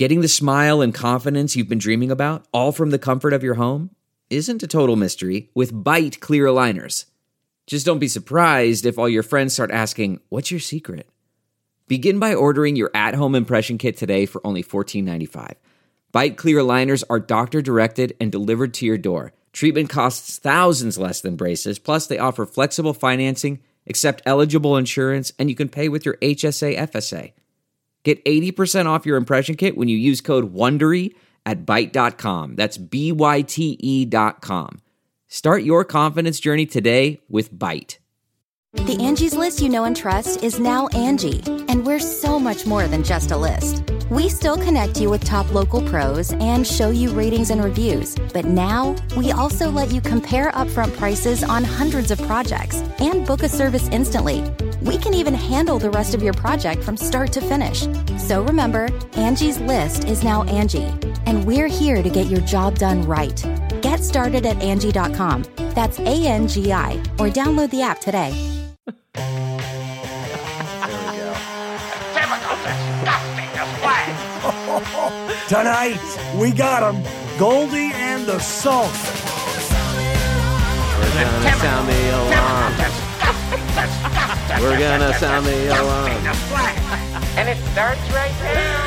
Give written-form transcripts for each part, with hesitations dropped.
Getting the smile and confidence you've been dreaming about, all from the comfort of your home, isn't a total mystery with Byte clear aligners. Just don't be surprised if all your friends start asking, "What's your secret?" Begin by ordering your at-home impression kit today for only $14.95. Byte clear aligners are doctor-directed and delivered to your door. Treatment costs thousands less than braces, plus they offer flexible financing, accept eligible insurance, and you can pay with your HSA FSA. Get 80% off your impression kit when you use code WONDERY at Byte.com. That's BYTE.com. Start your confidence journey today with Byte. The Angie's List you know and trust is now Angie, and we're so much more than just a list. We still connect you with top local pros and show you ratings and reviews, but now we also let you compare upfront prices on hundreds of projects and book a service instantly. We can even handle the rest of your project from start to finish. So remember, Angie's List is now Angie, and we're here to get your job done right. Get started at Angie.com. That's ANGI, or download the app today. Tonight, we got 'em. Goldie and the Salt. We're gonna sound the alarm. We're gonna sound the alarm. And it starts right now.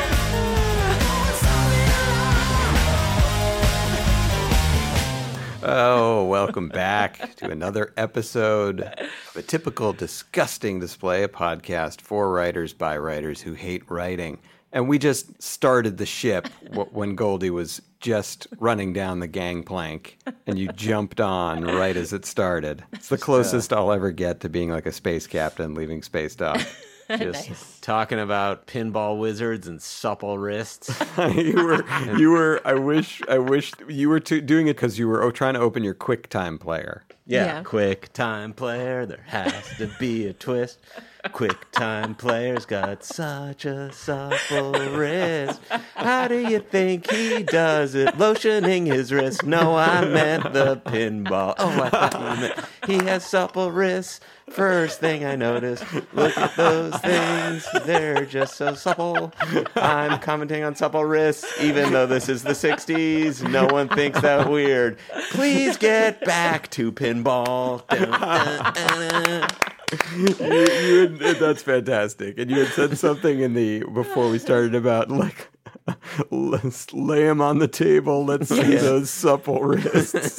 Oh, welcome back to another episode of a typical disgusting display, a podcast for writers by writers who hate writing. And we just started the ship when Goldie was just running down the gangplank, and you jumped on right as it started. It's the closest I'll ever get to being like a space captain leaving space dock. Just talking about pinball wizards and supple wrists. you were. I wish you were doing it because you were trying to open your QuickTime player. Yeah, QuickTime player. There has to be a twist. QuickTime player's got such a supple wrist. How do you think he does it? Lotioning his wrist. No, I meant the pinball. Oh, I thought you meant he has supple wrists. First thing I noticed, look at those things. They're just so supple. I'm commenting on supple wrists, even though this is the 60s. No one thinks that weird. Please get back to pinball. That's fantastic. And you had said something before we started about like, let's lay him on the table. Let's see those supple wrists.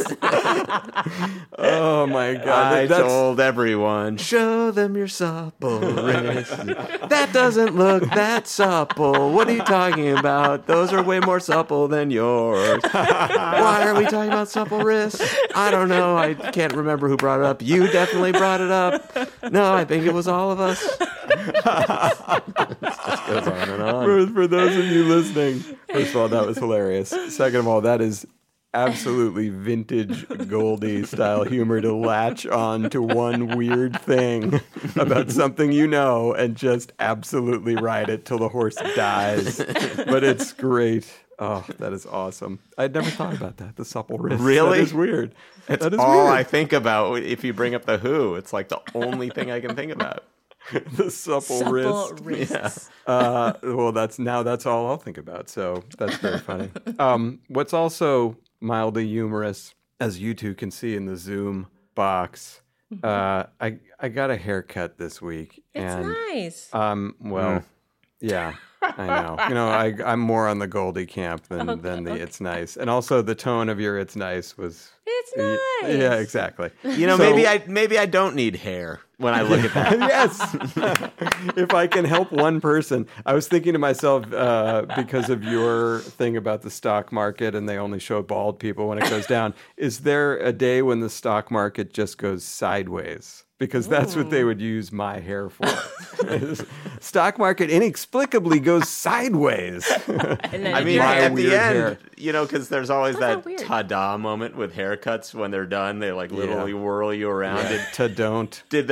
Oh my God! I told everyone, show them your supple wrists. That doesn't look that supple. What are you talking about? Those are way more supple than yours. Why are we talking about supple wrists? I don't know. I can't remember who brought it up. You definitely brought it up. No, I think it was all of us. It just goes on and on. For those of you listening, first of all, that was hilarious. Second of all, that is absolutely vintage Goldie style humor to latch on to one weird thing about something you know and just absolutely ride it till the horse dies. But it's great. Oh, that is awesome. I'd never thought about that. The supple wrist. Really? That is weird. It's that is all weird. I think about if you bring up the Who. It's like the only thing I can think about. The supple wrist. Yeah. Well, that's all I'll think about. So that's very funny. What's also mildly humorous, as you two can see in the Zoom box, I got a haircut this week. It's nice. Yeah, I know. I'm more on the Goldie camp than the It's Nice. And also the tone of your It's Nice was... It's nice. Yeah, exactly. Maybe I don't need hair when I look at that. Yes. If I can help one person. I was thinking to myself, because of your thing about the stock market and they only show bald people when it goes down, is there a day when the stock market just goes sideways? Because that's what they would use my hair for. Stock market inexplicably goes sideways. I mean, at the end, because there's always that ta-da moment with haircuts when they're done. They like literally whirl you around. Yeah. Did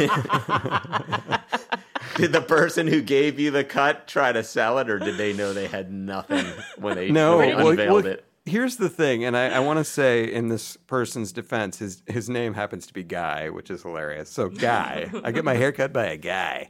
the person who gave you the cut try to sell it, or did they know they had nothing when they unveiled it? here's the thing, and I want to say in this person's defense, his name happens to be Guy, which is hilarious. So Guy, I get my hair cut by a guy.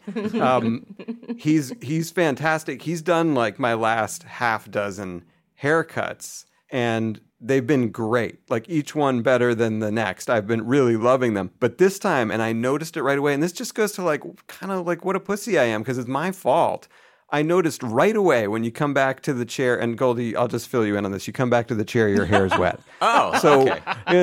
He's fantastic. He's done like my last half dozen haircuts, and they've been great. Like each one better than the next. I've been really loving them. But this time, and I noticed it right away, and this just goes to like kind of like what a pussy I am because it's my fault. I noticed right away when you come back to the chair, and Goldie, I'll just fill you in on this. You come back to the chair, your hair is wet. Okay.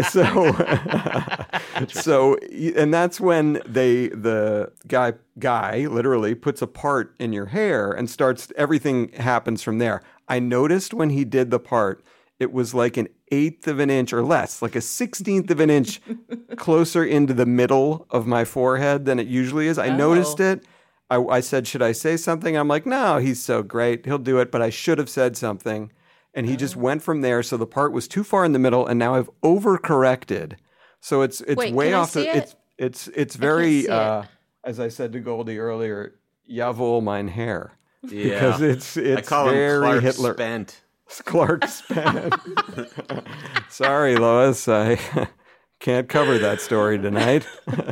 And that's when the guy literally puts a part in your hair and starts, everything happens from there. I noticed when he did the part, it was like an 1/8 of an inch or less, like a 16th of an inch closer into the middle of my forehead than it usually is. I noticed it. I said, should I say something? I'm like, no, he's so great. He'll do it. But I should have said something. And he just went from there. So the part was too far in the middle. And now I've overcorrected. So it's Wait, way can I off. see it? It's very, see it. as I said to Goldie earlier, Jawohl, mein Herr. Yeah. Because it's I call very him Clark Hitler. Spent. Clark Spent. Sorry, Lois. I can't cover that story tonight.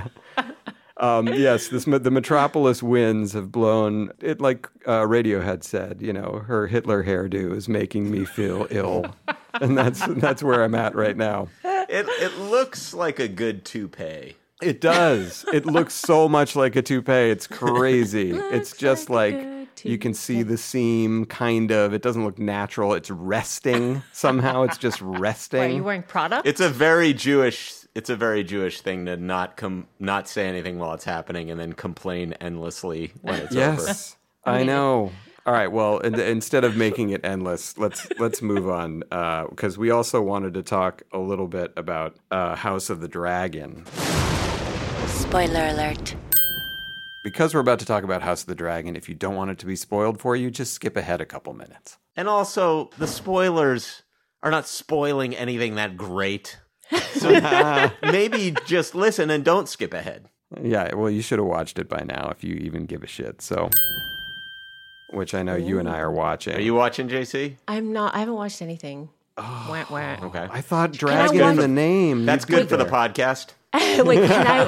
Yes, the Metropolis winds have blown it. Like Radiohead said, her Hitler hairdo is making me feel ill, and that's where I'm at right now. It looks like a good toupee. It does. It looks so much like a toupee. It's crazy. It's just like you can see the seam, kind of. It doesn't look natural. It's resting somehow. It's just resting. Are you wearing product? It's a very Jewish thing to not say anything while it's happening and then complain endlessly when it's over. Yes, I know. All right. Well, instead of making it endless, let's move on because we also wanted to talk a little bit about House of the Dragon. Spoiler alert. Because we're about to talk about House of the Dragon, if you don't want it to be spoiled for you, just skip ahead a couple minutes. And also, the spoilers are not spoiling anything that great. So maybe just listen and don't skip ahead. Yeah, well, you should have watched it by now if you even give a shit. So, which I know you and I are watching. Are you watching, JC? I'm not. I haven't watched anything. Okay. I thought Dragon in the name. That's good for the podcast. Wait,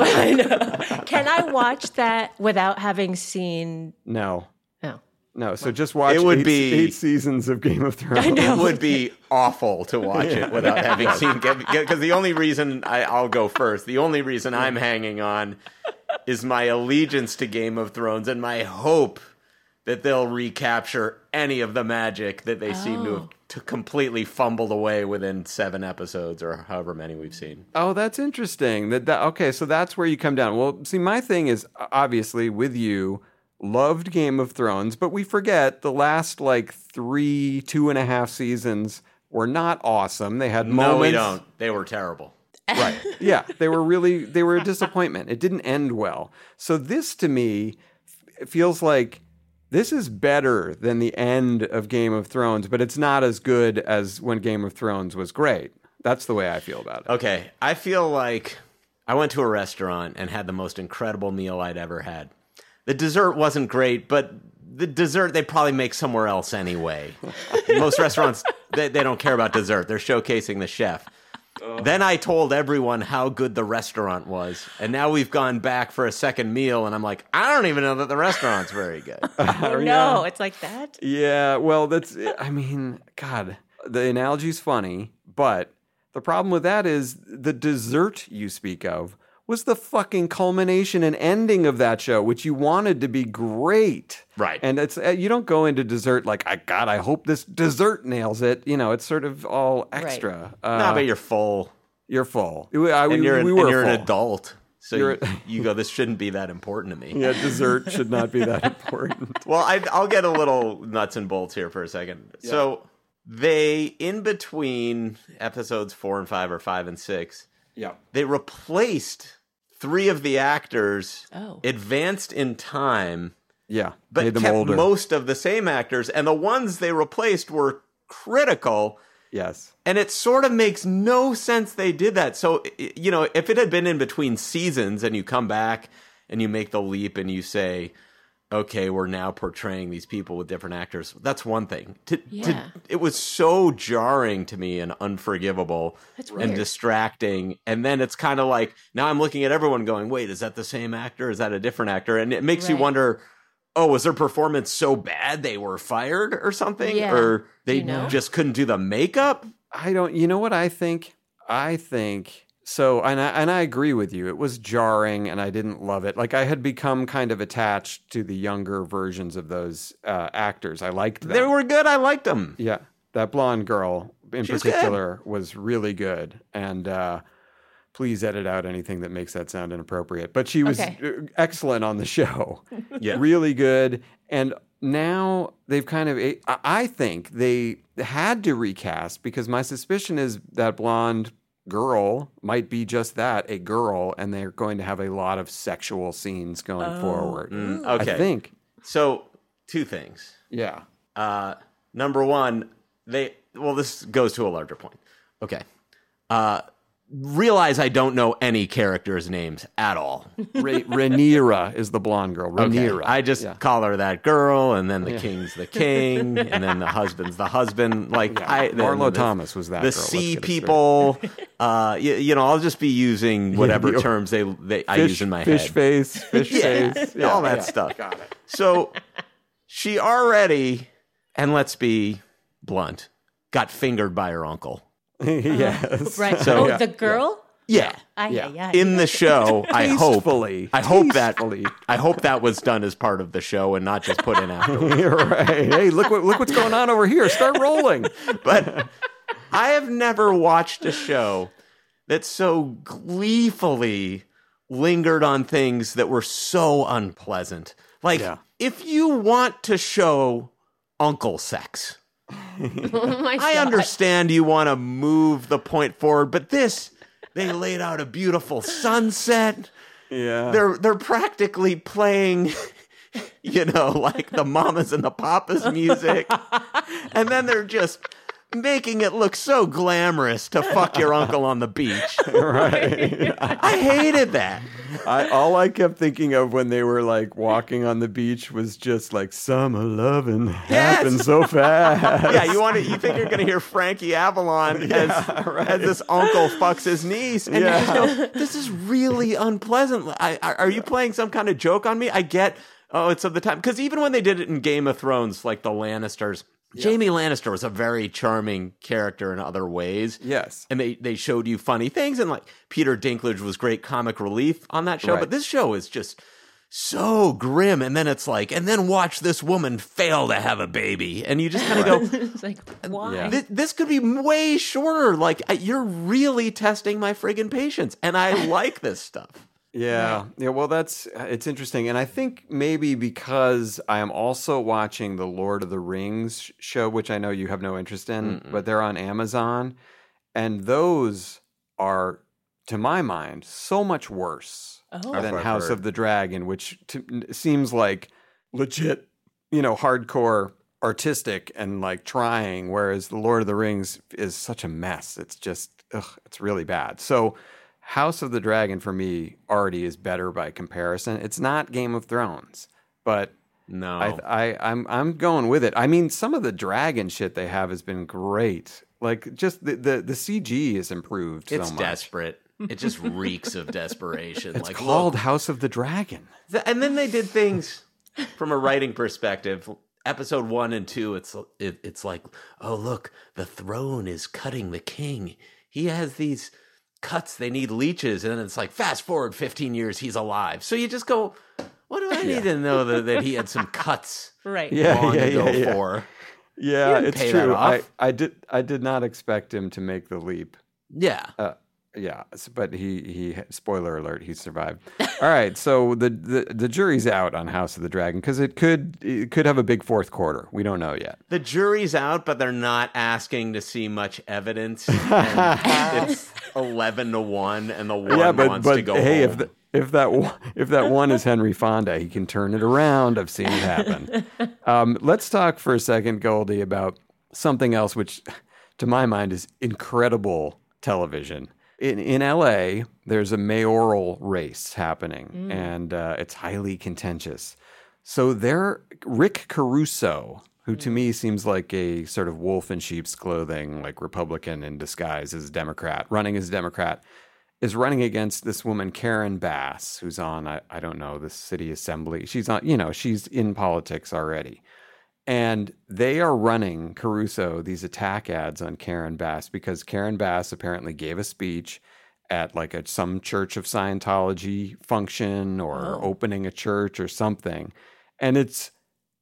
can I watch that without having seen? No. No. No, so just watch It would be 8 seasons of Game of Thrones. I know. It would be awful to watch it without having seen because the only reason I'll go first. The only reason I'm hanging on is my allegiance to Game of Thrones and my hope that they'll recapture any of the magic that they seem to have completely fumbled away within 7 episodes or however many we've seen. Oh, that's interesting. Okay, so that's where you come down. Well, see, my thing is obviously with you. Loved Game of Thrones, but we forget the last like 2.5 seasons were not awesome. They had moments. No, we don't. They were terrible. Right. Yeah, they were a disappointment. It didn't end well. So this to me feels like this is better than the end of Game of Thrones, but it's not as good as when Game of Thrones was great. That's the way I feel about it. Okay, I feel like I went to a restaurant and had the most incredible meal I'd ever had. The dessert wasn't great, but the dessert they probably make somewhere else anyway. Most restaurants, they don't care about dessert. They're showcasing the chef. Then I told everyone how good the restaurant was. And now we've gone back for a second meal, and I'm like, I don't even know that the restaurant's very good. Oh, no, it's like that? Yeah, well, God, the analogy's funny, but the problem with that is the dessert you speak of was the fucking culmination and ending of that show, which you wanted to be great. Right. And it's you don't go into dessert like, I hope this dessert nails it. It's sort of all extra. Right. No, but you're full. You're full. You're full. an adult. So you go, this shouldn't be that important to me. Yeah, dessert should not be that important. Well, I'll get a little nuts and bolts here for a second. Yeah. So they, in between episodes 4 and 5 or 5 and 6, they replaced 3 of the actors, advanced in time, made but them kept older. most of the same actors, and the ones they replaced were critical. Yes. And it sort of makes no sense they did that. So, if it had been in between seasons and you come back and you make the leap and you say, okay, we're now portraying these people with different actors. That's one thing. Yeah. It was so jarring to me and unforgivable That's and weird. distracting. And then it's kind of like, now I'm looking at everyone going, wait, is that the same actor? Is that a different actor? And it makes you Right. wonder, oh, was their performance so bad they were fired or something? Yeah. Or they You know? just couldn't do the makeup? You know what I think? I think so, and I agree with you. It was jarring, and I didn't love it. Like I had become kind of attached to the younger versions of those actors. I liked them. They were good. I liked them. Yeah, that blonde girl in She was particular was really good, and please edit out anything that makes that sound inappropriate. But she was Okay. excellent on the show. Yeah. Really good. And now they've kind of, I think they had to recast because my suspicion is that blonde girl might be just that, a girl, and they're going to have a lot of sexual scenes going forward. Okay. I think. So, two things. Yeah. Number one, this goes to a larger point. Okay. Realize I don't know any characters' names at all. Rhaenyra is the blonde girl. Rhaenyra. Okay. I just call her that girl, and then the king's the king, and then the husband's the husband. Like Marlo Thomas was that the girl. Let's sea get it people. I'll just be using whatever the- terms I use in my fish head. Fish face. Yeah, all that stuff. Got it. So she already, and let's be blunt, got fingered by her uncle. Yes. Right. So- the girl? Yeah. Yeah. In the show, I hope Tastefully. that was done as part of the show and not just put in afterwards. You're right. Hey, look what's going on over here. Start rolling. But I have never watched a show that so gleefully lingered on things that were so unpleasant. Like, if you want to show uncle sex, Oh my I God. understand you want to move the point forward, but they laid out a beautiful sunset. Yeah. They're practically playing, like the mamas and the papas music. And then they're just making it look so glamorous to fuck your uncle on the beach. Right. I hated that. All I kept thinking of when they were like walking on the beach was just like summer loving happened so fast. Yeah, you think you're gonna hear Frankie Avalon as this uncle fucks his niece, and you just go, "This is really unpleasant." Are you playing some kind of joke on me? I get, it's of the time, because even when they did it in Game of Thrones, like the Lannisters. Jaime Lannister was a very charming character in other ways. Yes. And they showed you funny things, and like Peter Dinklage was great comic relief on that show. Right. But this show is just so grim. And then it's like, and then watch this woman fail to have a baby. And you just kind of go, It's like, why? Yeah. this could be way shorter. Like, you're really testing my friggin' patience. And I like this stuff. Yeah. Well, it's interesting. And I think maybe because I am also watching the Lord of the Rings show, which I know you have no interest in, but they're on Amazon. And those are, to my mind, so much worse than I've House heard. of the Dragon, which seems like legit, hardcore artistic and like trying, whereas the Lord of the Rings is such a mess. It's just, it's really bad. So House of the Dragon for me already is better by comparison. It's not Game of Thrones, but No. I'm going with it. I mean, some of the dragon shit they have has been great. Like just the CG is improved. It's so much. desperate. It just reeks of desperation. It's like, called look. House of the Dragon. And then they did things from a writing perspective. Episode 1 and 2, it's like, oh, look, the throne is cutting the king. He has these cuts, they need leeches, and then it's like fast forward 15 years, he's alive. So you just go, what do I need to know that he had some cuts Right. long ago for? Yeah, didn't it's pay that true. off. I did not expect him to make the leap. Yeah. Yeah, but he spoiler alert, he survived. All right, so the jury's out on House of the Dragon because it could have a big fourth quarter. We don't know yet. The jury's out, but they're not asking to see much evidence. And it's 11-1, and the one wants to go hey, home. if that one is Henry Fonda, he can turn it around. I've seen it happen. Let's talk for a second, Goldie, about something else, which to my mind is incredible television. In LA, there's a mayoral race happening, and it's highly contentious. So they're Rick Caruso, who to me seems like a sort of wolf in sheep's clothing, like Republican in disguise as Democrat, running as Democrat, is running against this woman, Karen Bass, who's on, I don't know, the city assembly. She's on, she's in politics already. And they are running, Caruso, these attack ads on Karen Bass because Karen Bass apparently gave a speech at like some Church of Scientology function or opening a church or something. And it's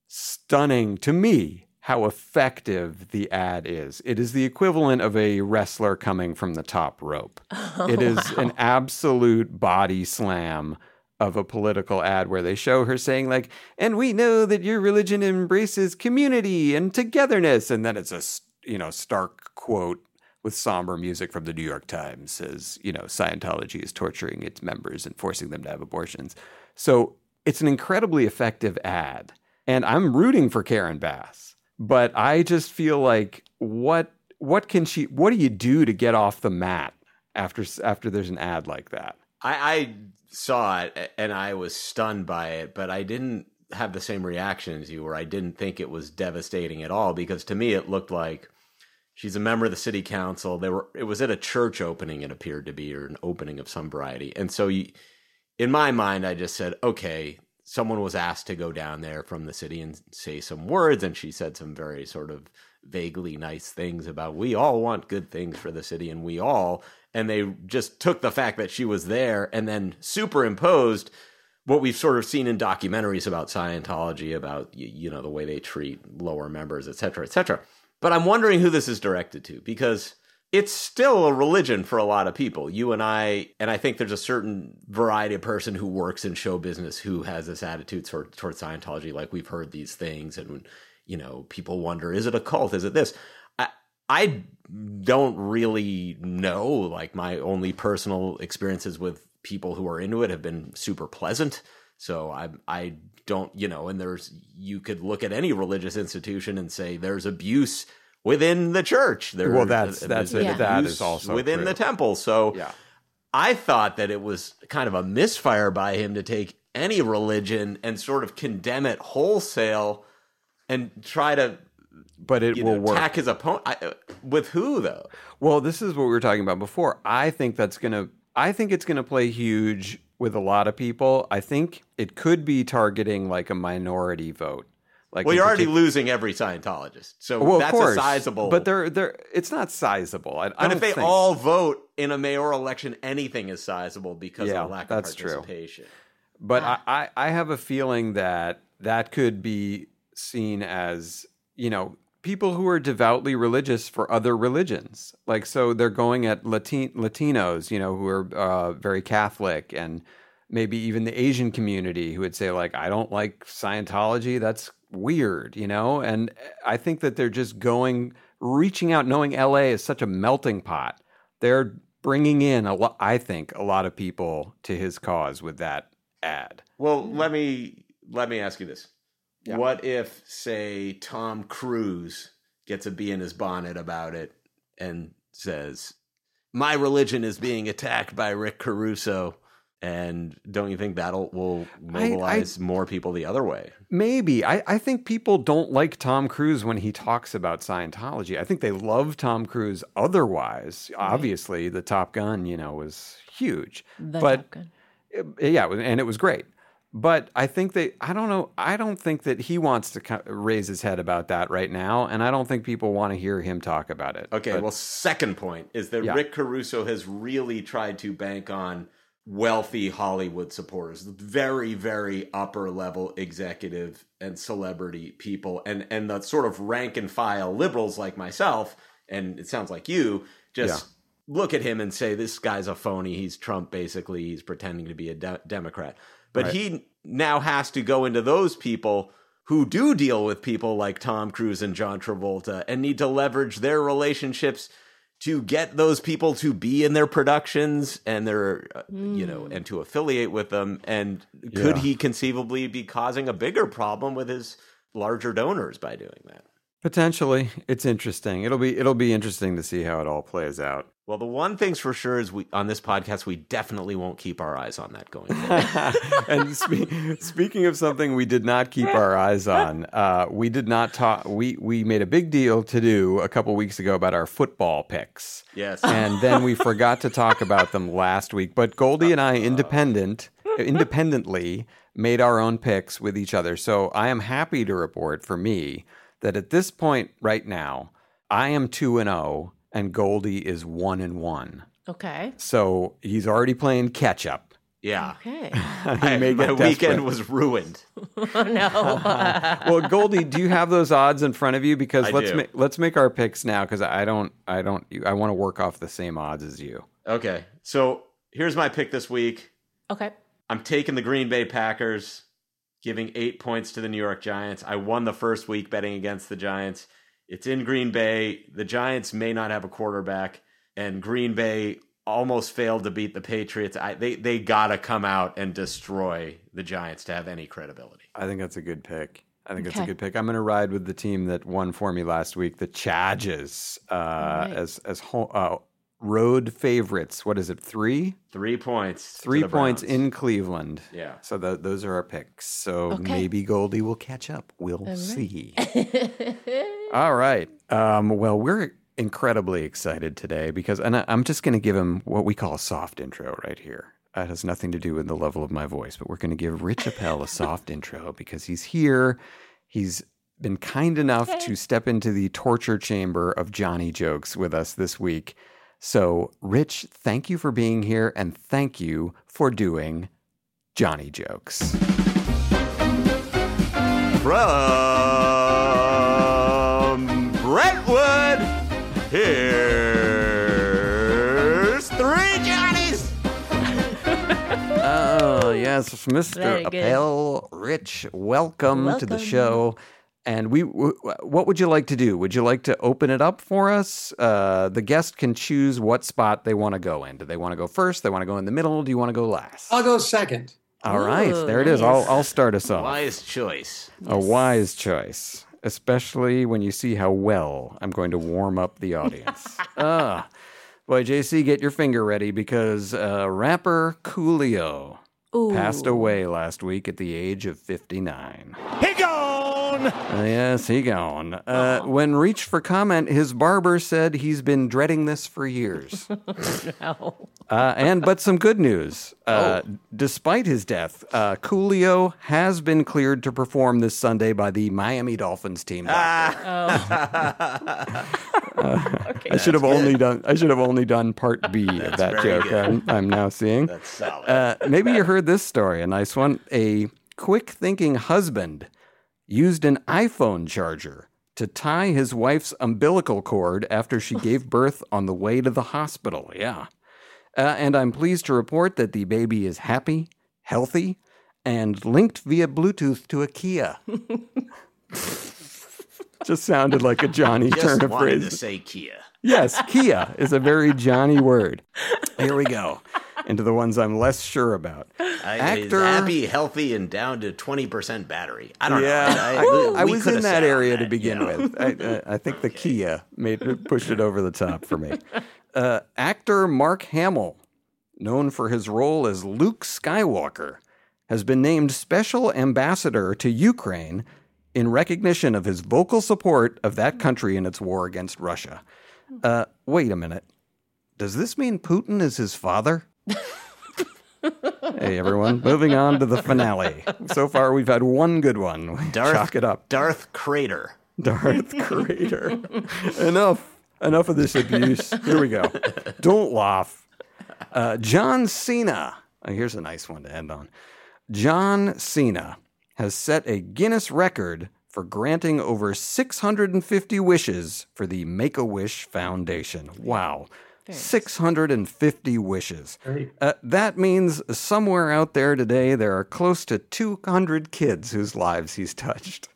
stunning to me how effective the ad is. It is the equivalent of a wrestler coming from the top rope. It is an absolute body slam of a political ad where they show her saying like, and we know that your religion embraces community and togetherness. And then it's a, stark quote with somber music from the New York Times says, Scientology is torturing its members and forcing them to have abortions. So it's an incredibly effective ad. And I'm rooting for Karen Bass. But I just feel like what do you do to get off the mat after there's an ad like that? I saw it and I was stunned by it, but I didn't have the same reaction as you, where I didn't think it was devastating at all, because to me it looked like she's a member of the city council. It was at a church opening, it appeared to be, or an opening of some variety. And so in my mind, I just said, okay, someone was asked to go down there from the city and say some words, and she said some very sort of vaguely nice things about we all want good things for the city, and they just took the fact that she was there and then superimposed what we've sort of seen in documentaries about Scientology, about, the way they treat lower members, et cetera, et cetera. But I'm wondering who this is directed to, because it's still a religion for a lot of people. You and I think there's a certain variety of person who works in show business who has this attitude toward Scientology. Like, we've heard these things and, people wonder, is it a cult? Is it this? I don't really know. Like, my only personal experiences with people who are into it have been super pleasant. So I don't, and you could look at any religious institution and say there's abuse within the church. That is also within the temple. So I thought that it was kind of a misfire by him to take any religion and sort of condemn it wholesale and try to, but it will work. Attack his opponent. With who, though? Well, this is what we were talking about before. I think it's going to play huge with a lot of people. I think it could be targeting like a minority vote. Like, well, you're already losing every Scientologist, so that's a sizable. But it's not sizable. But if they all vote in a mayoral election, anything is sizable because of the lack of participation. True. But I have a feeling that could be seen as, people who are devoutly religious for other religions. Like, so they're going at Latinos, who are very Catholic, and maybe even the Asian community who would say, like, I don't like Scientology. That's weird, And I think that they're just reaching out, knowing LA is such a melting pot. They're bringing in a lot of people to his cause with that ad. Well, let me ask you this. Yeah. What if, say, Tom Cruise gets a bee in his bonnet about it and says, my religion is being attacked by Rick Caruso? And don't you think will mobilize more people the other way? Maybe. I think people don't like Tom Cruise when he talks about Scientology. I think they love Tom Cruise otherwise. Right. Obviously, the Top Gun, was huge. Top Gun. And it was great. But I think I don't know. I don't think that he wants to raise his head about that right now. And I don't think people want to hear him talk about it. Okay, well, second point is that Rick Caruso has really tried to bank on wealthy Hollywood supporters, very, very upper level executive and celebrity people, and the sort of rank and file liberals like myself, and it sounds like you, just look at him and say, this guy's a phony. He's Trump, basically. He's pretending to be a Democrat. But he now has to go into those people who do deal with people like Tom Cruise and John Travolta and need to leverage their relationships to get those people to be in their productions and their, and to affiliate with them. And could he conceivably be causing a bigger problem with his larger donors by doing that? Potentially. It's interesting. It'll be interesting to see how it all plays out. Well, the one thing's for sure is on this podcast, we definitely won't keep our eyes on that going forward. And speaking of something we did not keep our eyes on, we did not talk. We made a big deal to do a couple weeks ago about our football picks. Yes. And then we forgot to talk about them last week. But Goldie and I independently made our own picks with each other. So I am happy to report for me that at this point right now, I am 2-0 and Goldie is 1-1. Okay. So he's already playing catch up. Yeah. Okay. My weekend was ruined. Oh, no. Well, Goldie, do you have those odds in front of you? Because I let's make our picks now. Because I want to work off the same odds as you. Okay. So here's my pick this week. Okay. I'm taking the Green Bay Packers, giving 8 points to the New York Giants. I won the first week betting against the Giants. It's in Green Bay. The Giants may not have a quarterback, and Green Bay almost failed to beat the Patriots. They got to come out and destroy the Giants to have any credibility. I think that's a good pick. I'm going to ride with the team that won for me last week, the Chargers, as road favorites. What is it, 3? 3 points. 3 points in Cleveland. Yeah. So those are our picks. So maybe Goldie will catch up. We'll see. All right. Well, we're incredibly excited today because, and I'm just going to give him what we call a soft intro right here. It has nothing to do with the level of my voice, but we're going to give Rich Appel a soft intro because he's here. He's been kind enough to step into the torture chamber of Johnny jokes with us this week. So, Rich, thank you for being here, and thank you for doing Johnny jokes. From Brentwood, here's 3 Johnnies. Oh, yes, Mr. Appel, Rich, welcome to the show. And what would you like to do? Would you like to open it up for us? The guest can choose what spot they want to go in. Do they want to go first? They want to go in the middle? Do you want to go last? I'll go second. All right, there it is. I'll start us off. Wise choice. A wise choice, especially when you see how well I'm going to warm up the audience. Boy, JC, get your finger ready because rapper Coolio passed away last week at the age of 59. He gone! Yes, he gone. When reached for comment, his barber said he's been dreading this for years. No. But some good news. Despite his death, Coolio has been cleared to perform this Sunday by the Miami Dolphins team doctor. I should have only done part B of that joke. I'm now seeing. That's solid. Maybe you heard this story, a nice one. A quick-thinking husband used an iPhone charger to tie his wife's umbilical cord after she gave birth on the way to the hospital. Yeah. And I'm pleased to report that the baby is happy, healthy, and linked via Bluetooth to a Kia. Just sounded like a Johnny turn of phrase. Just wanted to say Kia. Yes, Kia is a very Johnny word. Here we go. Into the ones I'm less sure about. Actor, happy, healthy, and down to 20% battery. I don't know. I was in that area to begin with. I think the Kia pushed it over the top for me. Actor Mark Hamill, known for his role as Luke Skywalker, has been named Special Ambassador to Ukraine in recognition of his vocal support of that country in its war against Russia. Wait a minute. Does this mean Putin is his father? Hey, everyone. Moving on to the finale. So far, we've had one good one. Chalk it up. Darth Crater. Darth Crater. Enough of this abuse. Here we go. Don't laugh. John Cena. Here's a nice one to end on. John Cena has set a Guinness record for granting over 650 wishes for the Make-A-Wish Foundation. Wow. 650 wishes. That means somewhere out there today, there are close to 200 kids whose lives he's touched.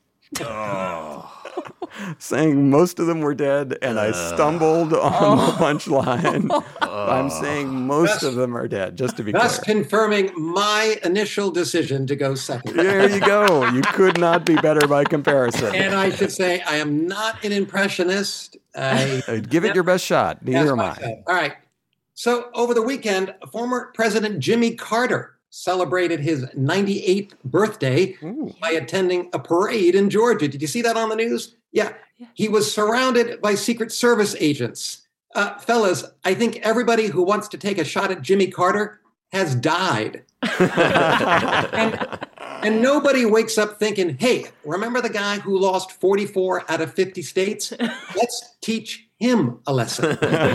Saying most of them were dead, and I stumbled on the punchline. I'm saying most of them are dead, just to be clear. Thus confirming my initial decision to go second. There you go. You could not be better by comparison. And I should say, I am not an impressionist, Give it your best shot. Neither am I. All right. So over the weekend, former President Jimmy Carter celebrated his 98th birthday by attending a parade in Georgia. Did you see that on the news? Yeah. He was surrounded by Secret Service agents. Fellas, I think everybody who wants to take a shot at Jimmy Carter has died. and nobody wakes up thinking, hey, remember the guy who lost 44 out of 50 states? Let's teach him a lesson.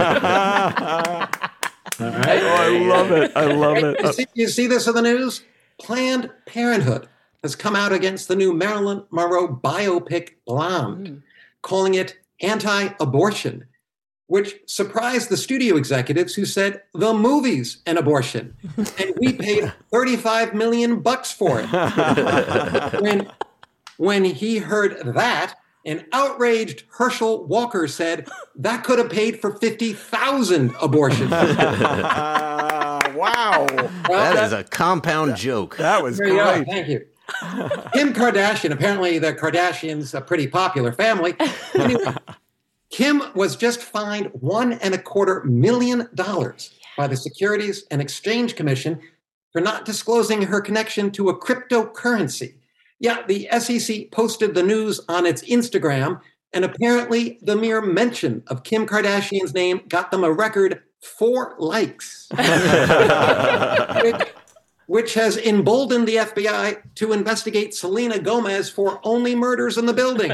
All right. Oh, I love it. I love it. You see this in the news? Planned Parenthood has come out against the new Marilyn Monroe biopic Blonde, calling it anti-abortion, which surprised the studio executives who said the movie's an abortion, and we paid $35 million for it. When he heard that, an outraged Herschel Walker said that could have paid for 50,000 abortions. Wow. That is a compound joke. That was There you great. go. Thank you. Kim Kardashian, apparently the Kardashians, a pretty popular family. Anyway, Kim was just fined $1.25 million by the Securities and Exchange Commission for not disclosing her connection to a cryptocurrency. Yeah, the SEC posted the news on its Instagram, and apparently the mere mention of Kim Kardashian's name got them a record 4 likes, which has emboldened the FBI to investigate Selena Gomez for only murders in the building.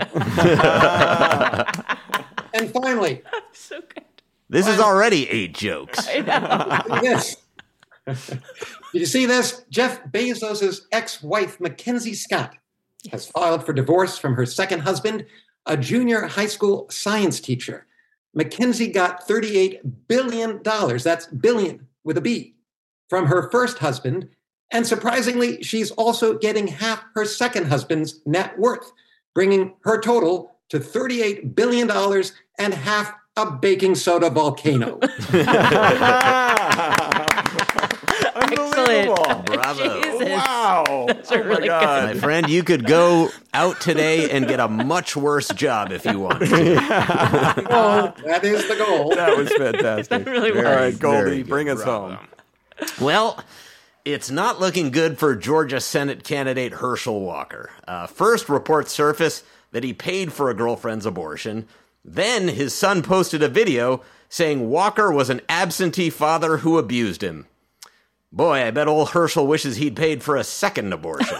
And finally, So good. This is already 8 jokes. yes. Did you see this? Jeff Bezos' ex-wife, Mackenzie Scott, has filed for divorce from her second husband, a junior high school science teacher. Mackenzie got $38 billion, that's billion with a B, from her first husband. And surprisingly, she's also getting half her second husband's net worth, bringing her total to $38 billion and half a baking soda volcano. Excellent. Bravo. Jesus. Wow. Those are really My friend, you could go out today and get a much worse job if you want to. Oh, that is the goal. That was fantastic. That really was. All right, Goldie, Very good. bring us Bravo. home. Well, it's not looking good for Georgia Senate candidate Herschel Walker. First, reports surfaced that he paid for a girlfriend's abortion. Then his son posted a video saying Walker was an absentee father who abused him. Boy, I bet old Herschel wishes he'd paid for a second abortion.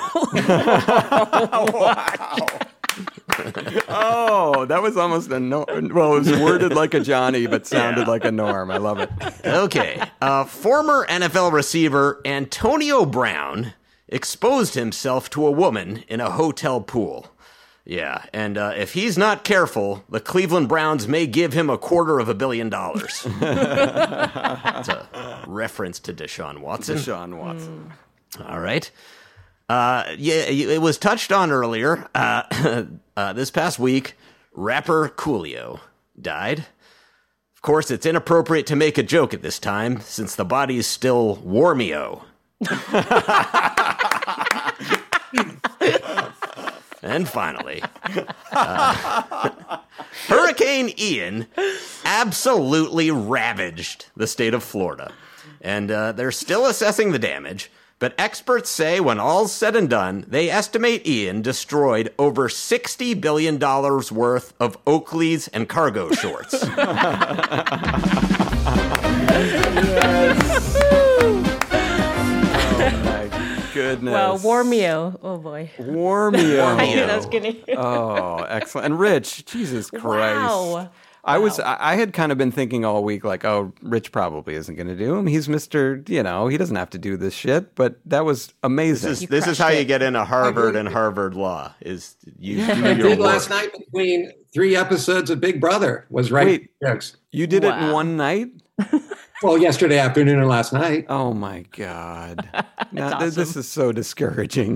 Oh, that was almost a no. Well, it was worded like a Johnny, but sounded like a Norm. I love it. Okay. Former NFL receiver Antonio Brown exposed himself to a woman in a hotel pool. Yeah, and if he's not careful, the Cleveland Browns may give him $250 million. That's a reference to Deshaun Watson. Deshaun Watson. All right. It was touched on earlier. This past week, rapper Coolio died. Of course, it's inappropriate to make a joke at this time, since the body is still warmio. And finally, Hurricane Ian absolutely ravaged the state of Florida. And they're still assessing the damage, but experts say when all's said and done, they estimate Ian destroyed over $60 billion worth of Oakleys and cargo shorts. Goodness. Well, Warmio. Oh, boy. Warmio. I knew that was going to... Oh, excellent. And Rich, Jesus Christ. Wow. I had kind of been thinking all week, like, oh, Rich probably isn't going to do him. He's Mr., he doesn't have to do this shit. But that was amazing. This is how you get into Harvard and Harvard Law, is you do your Did work. last night between 3 episodes of Big Brother was writing jokes. You did it in Wow. one night? Well, yesterday afternoon and last night. Oh my God! Now, awesome. this is so discouraging.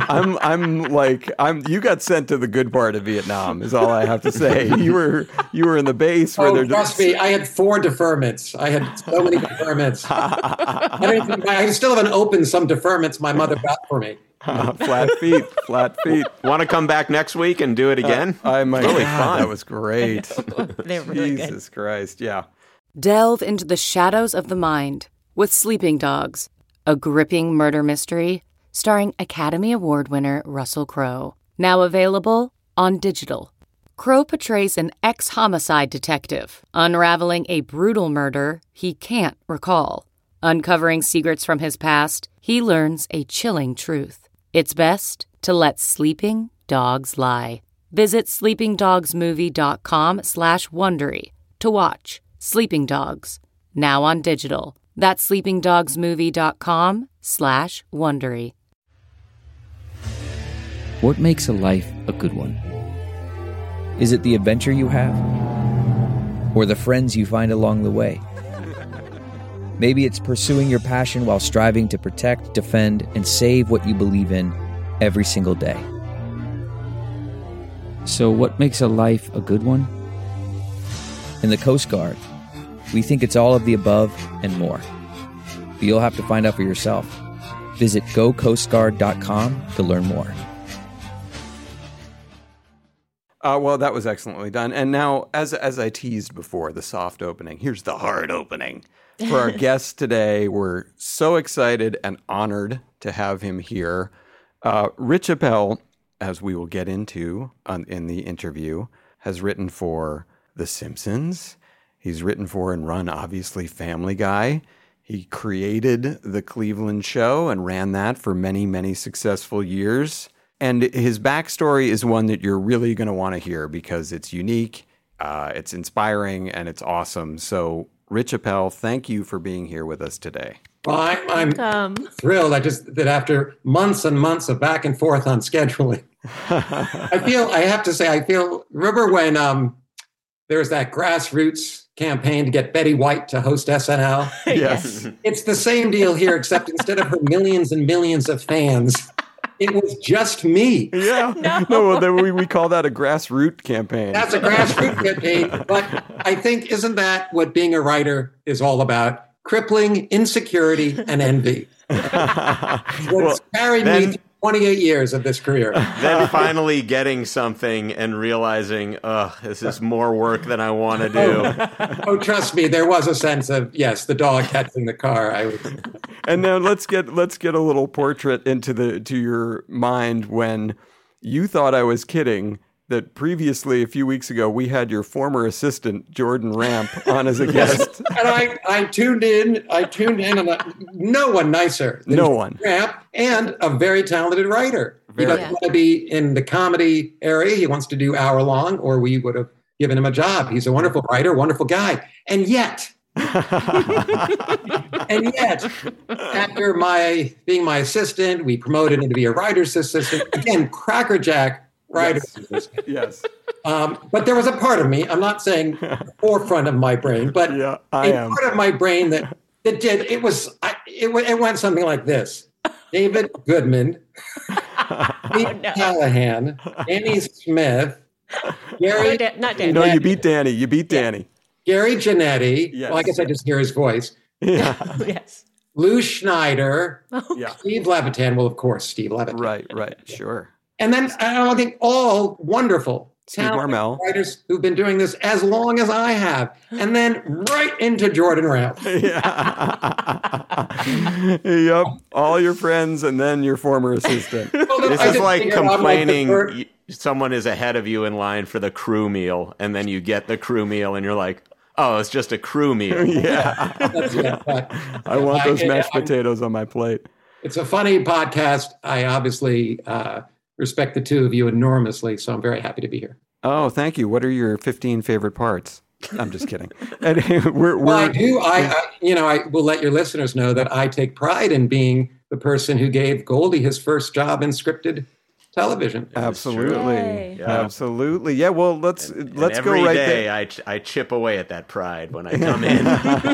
You got sent to the good part of Vietnam. Is all I have to say. You were in the base where they're Trust me, I had 4 deferments. I had so many deferments. I still haven't opened some deferments my mother got for me. Flat feet. Want to come back next week and do it again? I might. Really God, fun. That was great. They're really good. Jesus Christ, yeah. Delve into the shadows of the mind with Sleeping Dogs, a gripping murder mystery starring Academy Award winner Russell Crowe. Now available on digital. Crowe portrays an ex-homicide detective unraveling a brutal murder he can't recall. Uncovering secrets from his past, he learns a chilling truth. It's best to let sleeping dogs lie. Visit sleepingdogsmovie.com/Wondery to watch Sleeping Dogs, now on digital. That's sleepingdogsmovie.com/Wondery. What makes a life a good one? Is it the adventure you have? Or the friends you find along the way? Maybe it's pursuing your passion while striving to protect, defend, and save what you believe in every single day. So what makes a life a good one? In the Coast Guard, we think it's all of the above and more. But you'll have to find out for yourself. Visit gocoastguard.com to learn more. Well, that was excellently done. And now, as I teased before, the soft opening, here's the hard opening. For our guest today, we're so excited and honored to have him here. Rich Appel, as we will get into in the interview, has written for The Simpsons. He's written for and run, obviously, Family Guy. He created The Cleveland Show and ran that for many, many successful years. And his backstory is one that you're really going to want to hear because it's unique, it's inspiring, and it's awesome. So, Rich Appel, thank you for being here with us today. Well, I'm thrilled. That after months and months of back and forth on scheduling, I feel, remember when there was that grassroots campaign to get Betty White to host SNL? Yes. It's the same deal here, except instead of her millions and millions of fans, it was just me. Yeah. No, we call that a grassroots campaign. That's a grassroots campaign. But I think, isn't that what being a writer is all about? Crippling insecurity and envy. What's carried me through 28 years of this career. Then finally getting something and realizing, this is more work than I want to do. Oh, trust me, there was a sense of, yes, the dog catching the car. And now let's get a little portrait to your mind when you thought I was kidding that previously, a few weeks ago, we had your former assistant, Jordan Ramp, on as a guest. And I tuned in, and no one nicer than Jordan Ramp, and a very talented writer. He doesn't want to be in the comedy area. He wants to do hour long, or we would have given him a job. He's a wonderful writer, wonderful guy. And yet, after being my assistant, we promoted him to be a writer's assistant. Again, crackerjack writer's assistant. Yes. But there was a part of me, I'm not saying the forefront of my brain, but part of my brain that did, it went something like this. David Goodman, Pete Callahan, Danny Smith, Gary... not Danny. No, you beat Danny. You beat Danny. Gary Janetti. Yes. Well, I guess I just hear his voice. Yeah. Yes. Lou Schneider. Yeah. Steve Levitan. Well, of course, Steve Levitan. Right. Sure. And then I think all wonderful, talented writers who've been doing this as long as I have. And then right into Jordan Ramp. Yep. All your friends and then your former assistant. This is like complaining someone is ahead of you in line for the crew meal, and then you get the crew meal and you're like, oh, it's just a crew meal. Yeah. I want those mashed potatoes on my plate. It's a funny podcast. I obviously respect the two of you enormously, so I'm very happy to be here. Oh, thank you. What are your 15 favorite parts? I'm just kidding. And I do. I will let your listeners know that I take pride in being the person who gave Goldie his first job in scripted television. Absolutely. Absolutely. Yeah, well, let's go right day, there. I chip away at that pride when I come in.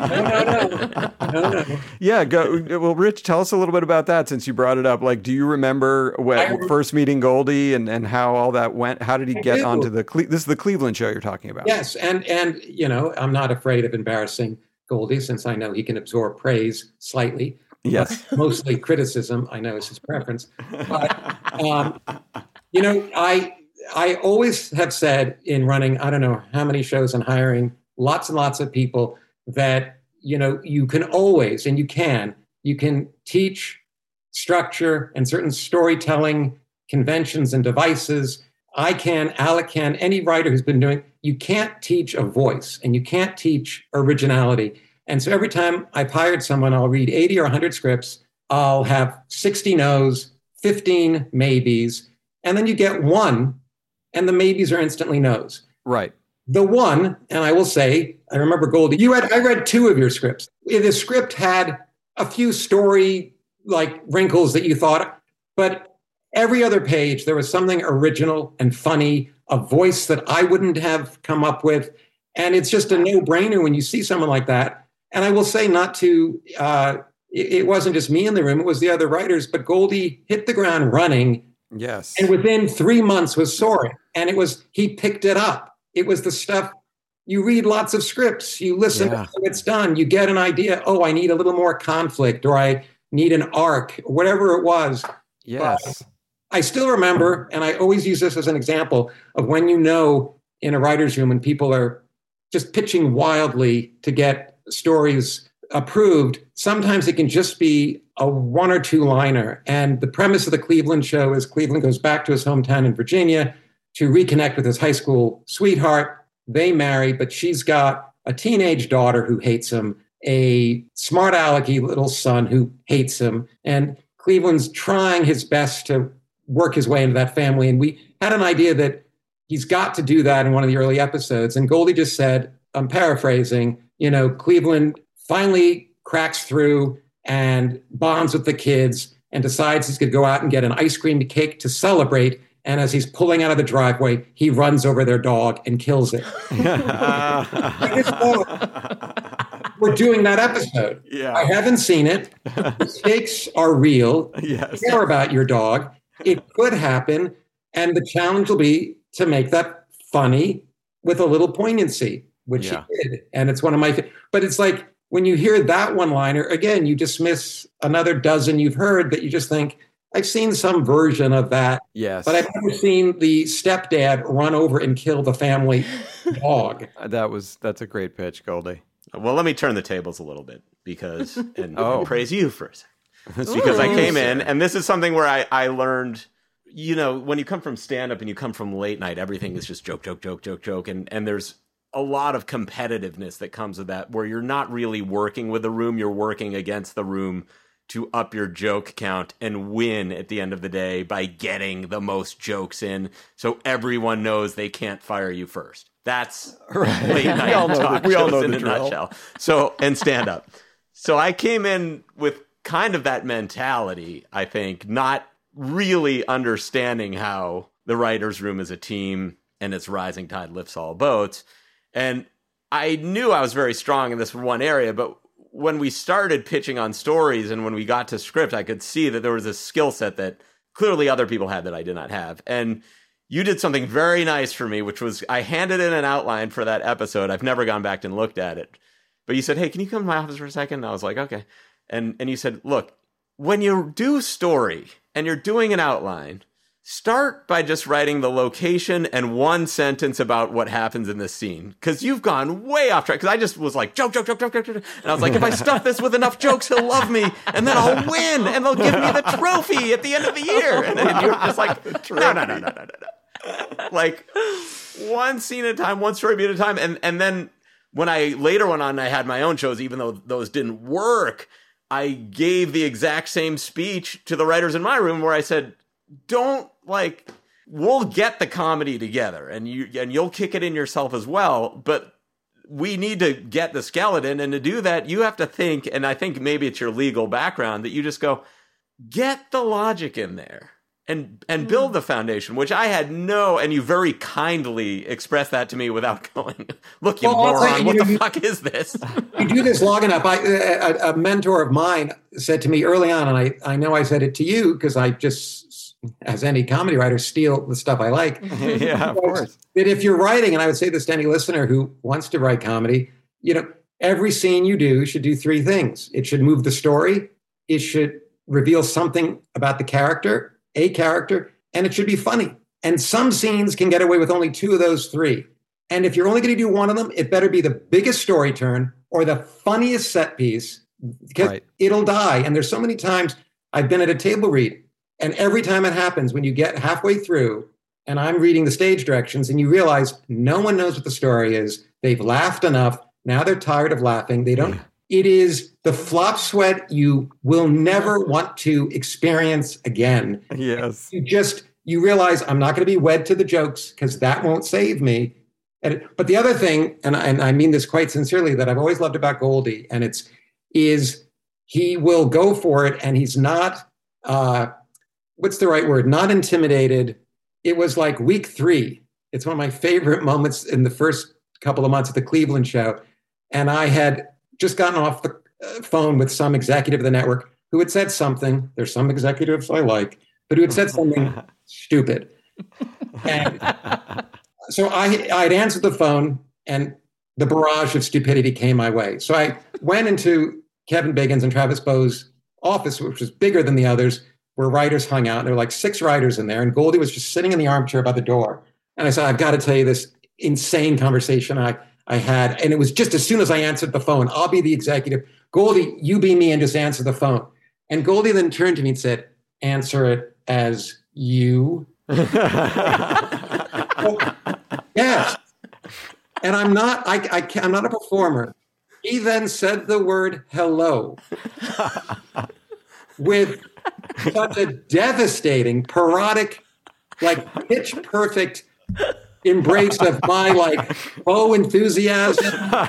No. Yeah, go. Well, Rich, tell us a little bit about that since you brought it up. Like, do you remember first meeting Goldie and how all that went? How did he get onto this is the Cleveland Show you're talking about. Yes, and I'm not afraid of embarrassing Goldie since I know he can absorb praise slightly. Yes. Mostly criticism, I know is his preference. But, you know, I always have said in running, I don't know how many shows and hiring lots and lots of people that, you know, you can always, and you can teach structure and certain storytelling conventions and devices. I can, Alec can, any writer who's been doing, you can't teach a voice and you can't teach originality. And so every time I've hired someone, I'll read 80 or 100 scripts. I'll have 60 no's, 15 maybes, and then you get one, and the maybes are instantly no's. Right. The one, and I will say, I remember Goldie, I read 2 of your scripts. The script had a few story like wrinkles that you thought, but every other page, there was something original and funny, a voice that I wouldn't have come up with. And it's just a no-brainer when you see someone like that. And I will say it wasn't just me in the room, it was the other writers, but Goldie hit the ground running. Yes. And within 3 months was soaring. And he picked it up. It was the stuff, you read lots of scripts, you listen to how it's done, you get an idea, oh, I need a little more conflict, or I need an arc, whatever it was. Yes. But I still remember, and I always use this as an example of when you know in a writer's room when people are just pitching wildly to get stories approved, sometimes it can just be a 1 or 2 liner. And the premise of the Cleveland show is Cleveland goes back to his hometown in Virginia to reconnect with his high school sweetheart. They marry, but she's got a teenage daughter who hates him, a smart alecky little son who hates him. And Cleveland's trying his best to work his way into that family. And we had an idea that he's got to do that in one of the early episodes. And Goldie just said, I'm paraphrasing, you know, Cleveland finally cracks through and bonds with the kids and decides he's going to go out and get an ice cream cake to celebrate. And as he's pulling out of the driveway, he runs over their dog and kills it. We're doing that episode. Yeah. I haven't seen it. The stakes are real. Yes. You care about your dog. It could happen. And the challenge will be to make that funny with a little poignancy, which he did. And it's one of my, but it's like when you hear that one-liner, again, you dismiss another dozen you've heard that you just think, I've seen some version of that. Yes. But I've never seen the stepdad run over and kill the family dog. That's a great pitch, Goldie. Well, let me turn the tables a little bit and praise you for a second. It's because I came in, and this is something where I learned, you know, when you come from stand-up and you come from late night, everything is just joke. And there's a lot of competitiveness that comes with that, where you're not really working with the room, you're working against the room to up your joke count and win at the end of the day by getting the most jokes in, so everyone knows they can't fire you first. That's late night talk shows in a nutshell. So, and stand up. So I came in with kind of that mentality, I think, not really understanding how the writer's room is a team and its rising tide lifts all boats. And I knew I was very strong in this one area, but when we started pitching on stories and when we got to script, I could see that there was a skill set that clearly other people had that I did not have. And you did something very nice for me, which was I handed in an outline for that episode. I've never gone back and looked at it. But you said, hey, can you come to my office for a second? And I was like, okay. And you said, look, when you do story and you're doing an outline, start by just writing the location and one sentence about what happens in this scene. Because you've gone way off track. Because I just was like, joke. And I was like, if I stuff this with enough jokes, he'll love me. And then I'll win. And they'll give me the trophy at the end of the year. And then you're just like, no. Like, one scene at a time, one story beat at a time. And then when I later went on and I had my own shows, even though those didn't work, I gave the exact same speech to the writers in my room where I said, we'll get the comedy together and you'll kick it in yourself as well, but we need to get the skeleton. And to do that, you have to think, and I think maybe it's your legal background, that you just go, get the logic in there and build the foundation, which I had and you very kindly expressed that to me without going, look, you moron, what the fuck is this? You do this long enough. A mentor of mine said to me early on, and I know I said it to you because I just, as any comedy writer, steal the stuff I like. Yeah, of course. That if you're writing, and I would say this to any listener who wants to write comedy, you know, every scene you do should do 3 things. It should move the story, it should reveal something about the character, a character, and it should be funny. And some scenes can get away with only 2 of those 3. And if you're only going to do one of them, it better be the biggest story turn or the funniest set piece, because it'll die. And there's so many times I've been at a table read, and every time it happens, when you get halfway through and I'm reading the stage directions and you realize no one knows what the story is, they've laughed enough, now they're tired of laughing, they don't. It is the flop sweat you will never want to experience again. Yes. You realize I'm not going to be wed to the jokes because that won't save me. But the other thing, and I mean this quite sincerely, that I've always loved about Goldie, and is he will go for it, and he's not, what's the right word? Not intimidated. It was like week 3. It's one of my favorite moments in the first couple of months at the Cleveland show. And I had just gotten off the phone with some executive of the network who had said something. There's some executives I like, but who had said something stupid. And so I'd answered the phone, and the barrage of stupidity came my way. So I went into Kevin Biggins and Travis Bowe's office, which was bigger than the others, where writers hung out. There were like 6 writers in there, and Goldie was just sitting in the armchair by the door. And I said, I've got to tell you this insane conversation I had. And it was just as soon as I answered the phone, I'll be the executive. Goldie, you be me and just answer the phone. And Goldie then turned to me and said, answer it as you. Yes. And I'm not a performer. He then said the word hello with such a devastating, parodic, like pitch perfect embrace of my like Bow enthusiasm.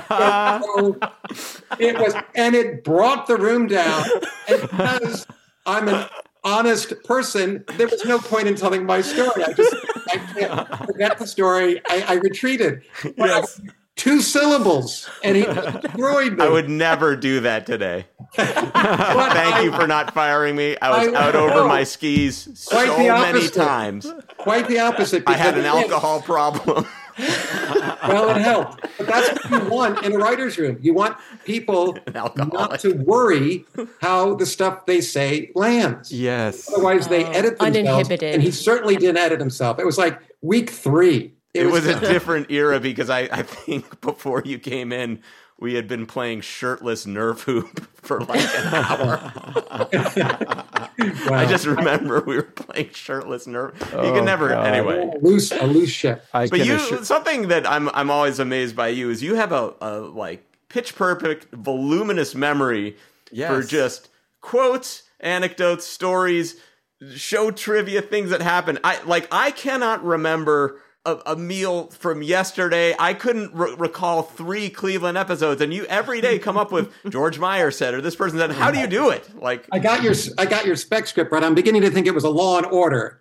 It was, and it brought the room down. And because I'm an honest person, there was no point in telling my story. I can't forget the story. I retreated. Yes. 2 syllables, and he destroyed me. I would never do that today. Thank you for not firing me. I was out over my skis so many times. Quite the opposite. I had an alcohol problem. Well, it helped. But that's what you want in a writer's room. You want people not to worry how the stuff they say lands. Yes. Otherwise, they edit themselves. Uninhibited. And he certainly didn't edit himself. It was like week 3. It was a different era because I think before you came in, we had been playing shirtless Nerf hoop for like an hour. Wow. I just remember we were playing shirtless Nerf. You can never, anyway. A loose ship. Something that I'm always amazed by you is you have a like pitch perfect, voluminous memory for just quotes, anecdotes, stories, show trivia, things that happen. I cannot remember a meal from yesterday. I couldn't recall 3 Cleveland episodes, and you every day come up with George Meyer said or this person said. How do you do it? Like I got your spec script, but I'm beginning to think it was a Law and Order.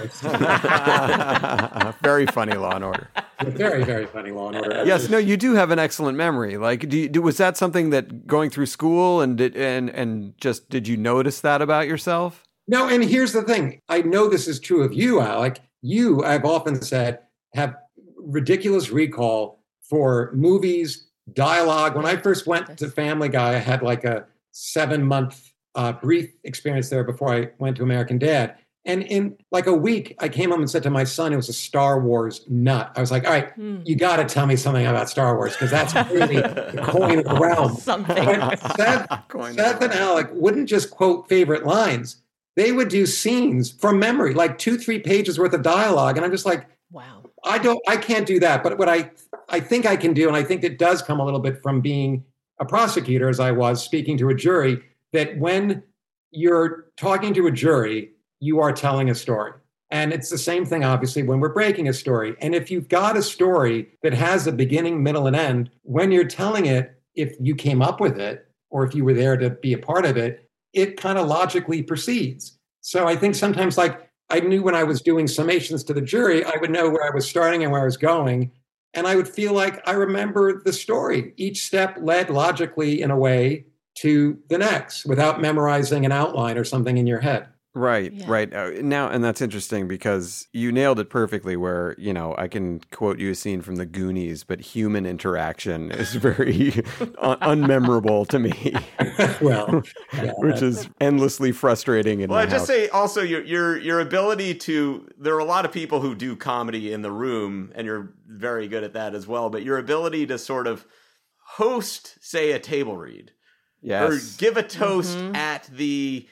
Very funny Law and Order. Very, very funny Law and Order. Yes, no, you do have an excellent memory. Like, was that something that going through school and did you notice that about yourself? No, and here's the thing. I know this is true of you, Alec. You, I've often said, have ridiculous recall for movies, dialogue. When I first went to Family Guy, I had like a 7-month brief experience there before I went to American Dad. And in like a week, I came home and said to my son, it was a Star Wars nut. I was like, all right, you got to tell me something about Star Wars because that's really the coin of the realm. Seth and Alec wouldn't just quote favorite lines. They would do scenes from memory, like 2-3 pages worth of dialogue. And I'm just like, wow. I can't do that. But what I think I can do, and I think it does come a little bit from being a prosecutor, as I was speaking to a jury, that when you're talking to a jury, you are telling a story. And it's the same thing, obviously, when we're breaking a story. And if you've got a story that has a beginning, middle, and end, when you're telling it, if you came up with it, or if you were there to be a part of it, it kind of logically proceeds. So I think sometimes, like, I knew when I was doing summations to the jury, I would know where I was starting and where I was going. And I would feel like I remember the story. Each step led logically in a way to the next without memorizing an outline or something in your head. Right, Yeah. right. Now, and that's interesting because you nailed it perfectly where, I can quote you a scene from the Goonies, but human interaction is very unmemorable to me. Well, yeah, which is endlessly frustrating in Well, my I just house. say also your ability to. There are a lot of people who do comedy in the room, and you're very good at that as well. But your ability to sort of host, say, a table read, Yes. or give a toast at the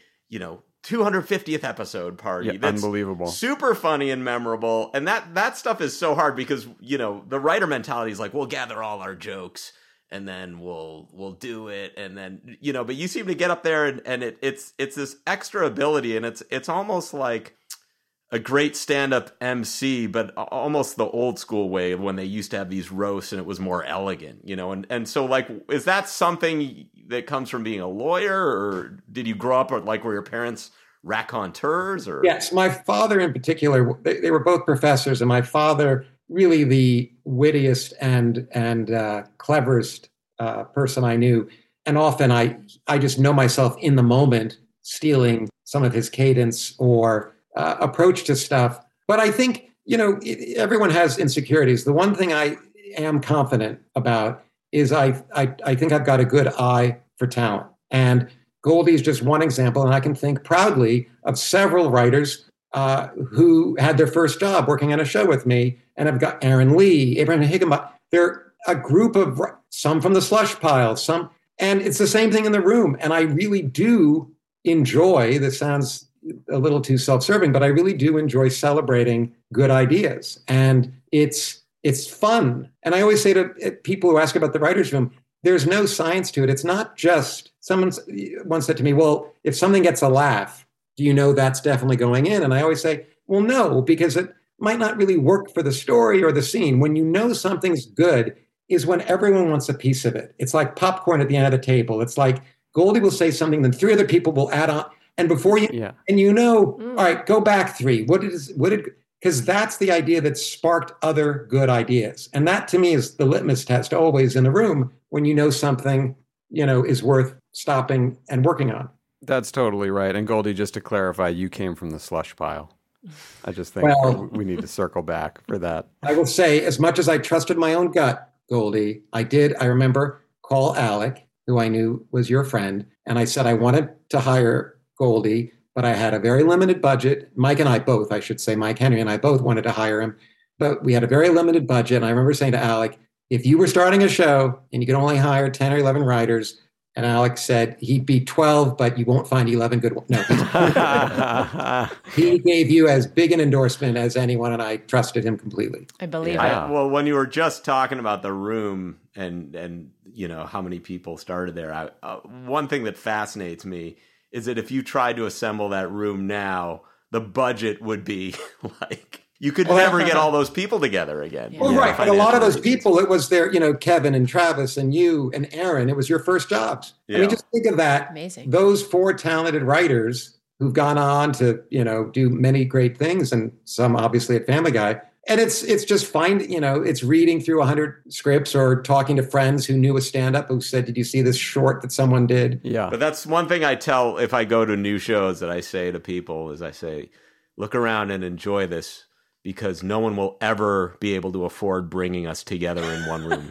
250th episode party. Yeah, That's unbelievable. super funny and memorable. And that stuff is so hard because, the writer mentality is like, we'll gather all our jokes and then we'll do it. And then, but you seem to get up there and it's this extra ability, and it's almost like a great stand-up MC, but almost the old school way of when they used to have these roasts and it was more elegant, and so like, is that something that comes from being a lawyer, or did you grow up like were your parents raconteurs? Or Yes, my father in particular, they were both professors, and my father really the wittiest and cleverest person I knew. And often I just know myself in the moment stealing some of his cadence or approach to stuff. But I think, everyone has insecurities. The one thing I am confident about is I think I've got a good eye for talent. And Goldie is just one example. And I can think proudly of several writers who had their first job working on a show with me. And I've got Aaron Lee, Abraham Higginbotham. They're a group of, some from the slush pile, and it's the same thing in the room. And I really do enjoy, this sounds a little too self-serving, but I really do enjoy celebrating good ideas. And it's fun. And I always say to people who ask about the writer's room, there's no science to it. It's not just, someone once said to me, well, if something gets a laugh, do you know that's definitely going in? And I always say, well, no, because it might not really work for the story or the scene. When you know something's good is when everyone wants a piece of it. It's like popcorn at the end of the table. It's like Goldie will say something, then three other people will add on. And before you, and all right, go back three. Because that's the idea that sparked other good ideas. And that to me is the litmus test always in the room when you know something, is worth stopping and working on. That's totally right. And Goldie, just to clarify, you came from the slush pile. I just think we need to circle back for that. I will say, as much as I trusted my own gut, Goldie, I remember, call Alec, who I knew was your friend. And I said, I wanted to hire Goldie, but I had a very limited budget. Mike and I both, I should say, Mike Henry and I both wanted to hire him, but we had a very limited budget. And I remember saying to Alec, if you were starting a show and you could only hire 10 or 11 writers, and Alex said he'd be 12, but you won't find 11 good ones. No. He gave you as big an endorsement as anyone, and I trusted him completely. I believe it. Well, when you were just talking about the room and how many people started there, one thing that fascinates me is that if you tried to assemble that room now, the budget would be like, you could never get all those people together again. Well, right. But a lot of those people, it was their, Kevin and Travis and you and Aaron. It was your first jobs. Yeah. I mean, just think of that. Amazing. Those four talented writers who've gone on to, do many great things, and some obviously at Family Guy. And it's just it's reading through 100 scripts or talking to friends who knew a stand-up who said, did you see this short that someone did? Yeah. But that's one thing I tell if I go to new shows that I say to people is I say, look around and enjoy this, because no one will ever be able to afford bringing us together in one room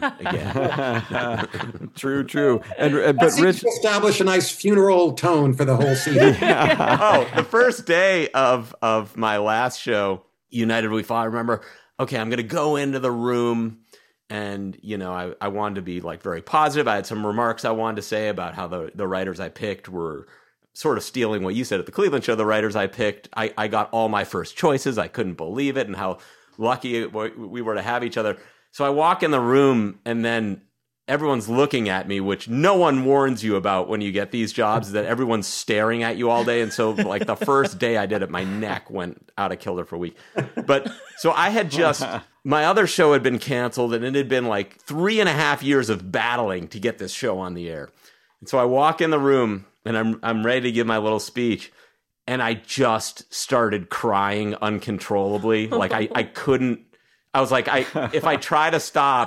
again. True. But Rich, to establish a nice funeral tone for the whole season. The first day of my last show, United We Fall, I remember, okay, I'm going to go into the room, and I wanted to be like very positive. I had some remarks I wanted to say about how the writers I picked were sort of stealing what you said at the Cleveland show. The writers I picked, I got all my first choices. I couldn't believe it, and how lucky we were to have each other. So I walk in the room, and then everyone's looking at me, which no one warns you about when you get these jobs, that everyone's staring at you all day. And so like the first day I did it, my neck went out of kilter for a week. But so I had my other show had been canceled, and it had been like 3.5 years of battling to get this show on the air. And so I walk in the room, and I'm ready to give my little speech, and I just started crying uncontrollably. Like I couldn't. I was like, if I try to stop,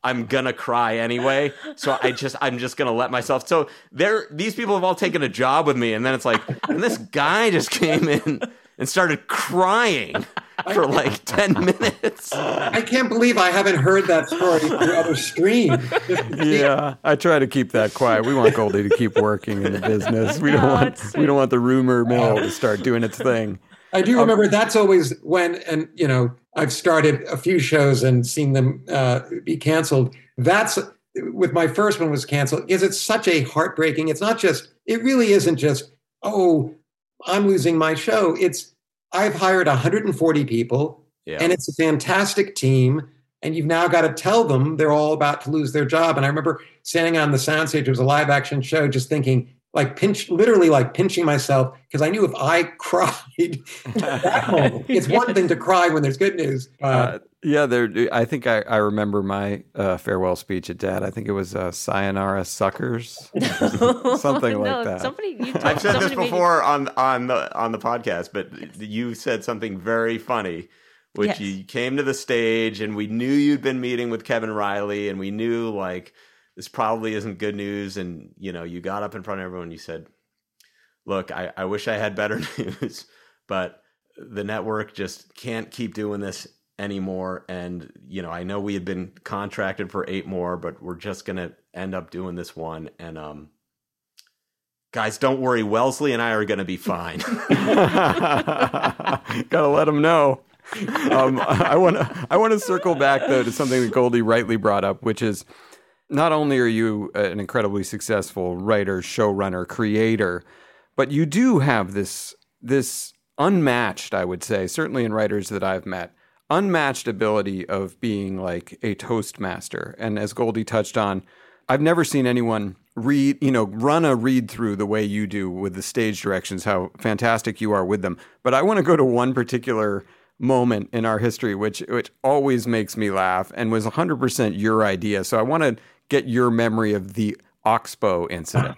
I'm gonna cry anyway, so I'm just gonna let myself. So these people have all taken a job with me, and then it's like, and this guy just came in and started crying for like 10 minutes. I can't believe I haven't heard that story through other streams. Yeah, I try to keep that quiet. We want Goldie to keep working in the business. We don't want the rumor mill to start doing its thing. I do remember that's always when, and I've started a few shows and seen them be canceled. That's with my first one was canceled because it's such a heartbreaking. It's not just, it really isn't just, oh, I'm losing my show. I've hired 140 people and it's a fantastic team. And you've now got to tell them they're all about to lose their job. And I remember standing on the soundstage, it was a live action show, just thinking, literally pinching myself, because I knew if I cried that moment, it's one thing to cry when there's good news. I think I remember my farewell speech at Dad. I think it was Sayonara Suckers, something like that. I've said this before on the podcast, but you said something very funny, which you came to the stage and we knew you'd been meeting with Kevin Riley, and we knew this probably isn't good news. And, you got up in front of everyone and you said, look, I wish I had better news, but the network just can't keep doing this anymore. And, I know we had been contracted for 8 more, but we're just going to end up doing this one. And, guys, don't worry. Wellesley and I are going to be fine. Gotta let them know. I want to circle back, though, to something that Goldie rightly brought up, which is, not only are you an incredibly successful writer, showrunner, creator, but you do have this unmatched, I would say, certainly in writers that I've met, unmatched ability of being like a Toastmaster. And as Goldie touched on, I've never seen anyone run a read through the way you do with the stage directions, how fantastic you are with them. But I want to go to one particular moment in our history, which always makes me laugh and was 100% your idea. So I want to get your memory of the Oxbow incident.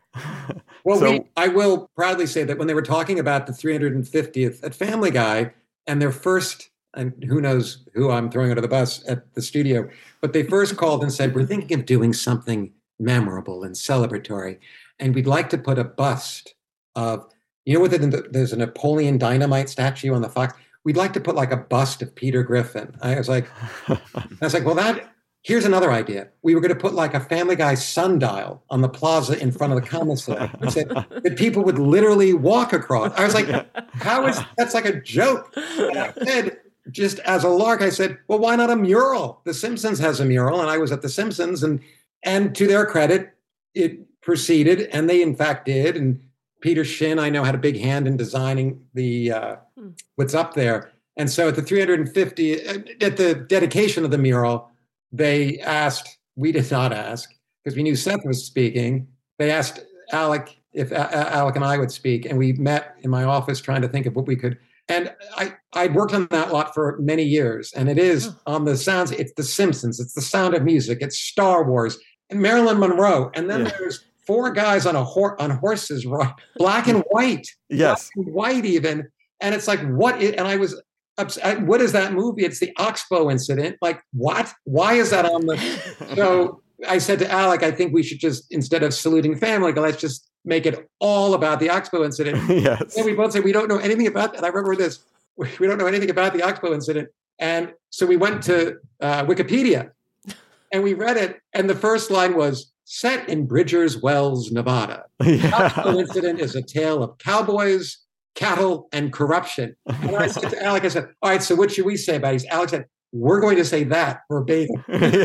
I will proudly say that when they were talking about the 350th at Family Guy and their first, and who knows who I'm throwing under the bus at the studio, but they first called and said, we're thinking of doing something memorable and celebratory, and we'd like to put a bust of, there's a Napoleon Dynamite statue on the Fox. We'd like to put a bust of Peter Griffin. I was like, well, here's another idea. We were going to put a Family Guy sundial on the plaza in front of the commissary that people would literally walk across. I was like, that's like a joke. And I said, just as a lark, I said, well, why not a mural? The Simpsons has a mural, and I was at the Simpsons, and to their credit, it proceeded, and they in fact did. And Peter Shin, I know, had a big hand in designing the what's up there. And so at the 350, at the dedication of the mural, they asked, we did not ask, because we knew Seth was speaking. They asked Alec if Alec and I would speak, and we met in my office trying to think of what we could. And I'd worked on that lot for many years, and it is on the sounds. It's The Simpsons. It's The Sound of Music. It's Star Wars and Marilyn Monroe. And then there's 4 guys on horses, right? Black and white. Yes. Black and white even. And it's like, and I was upset. What is that movie? It's the Oxbow incident. Like, what? Why is that on the... So I said to Alec, I think we should just, instead of saluting Family, let's just make it all about the Oxbow incident. Yes. And we both said, we don't know anything about that. I remember this. We don't know anything about the Oxbow incident. And so we went to Wikipedia and we read it. And the first line was, set in Bridgers Wells, Nevada. The Oxbow incident is a tale of cowboys, cattle, and corruption. And I said to Alec, I said, all right, so what should we say about it? Alec said, we're going to say that verbatim.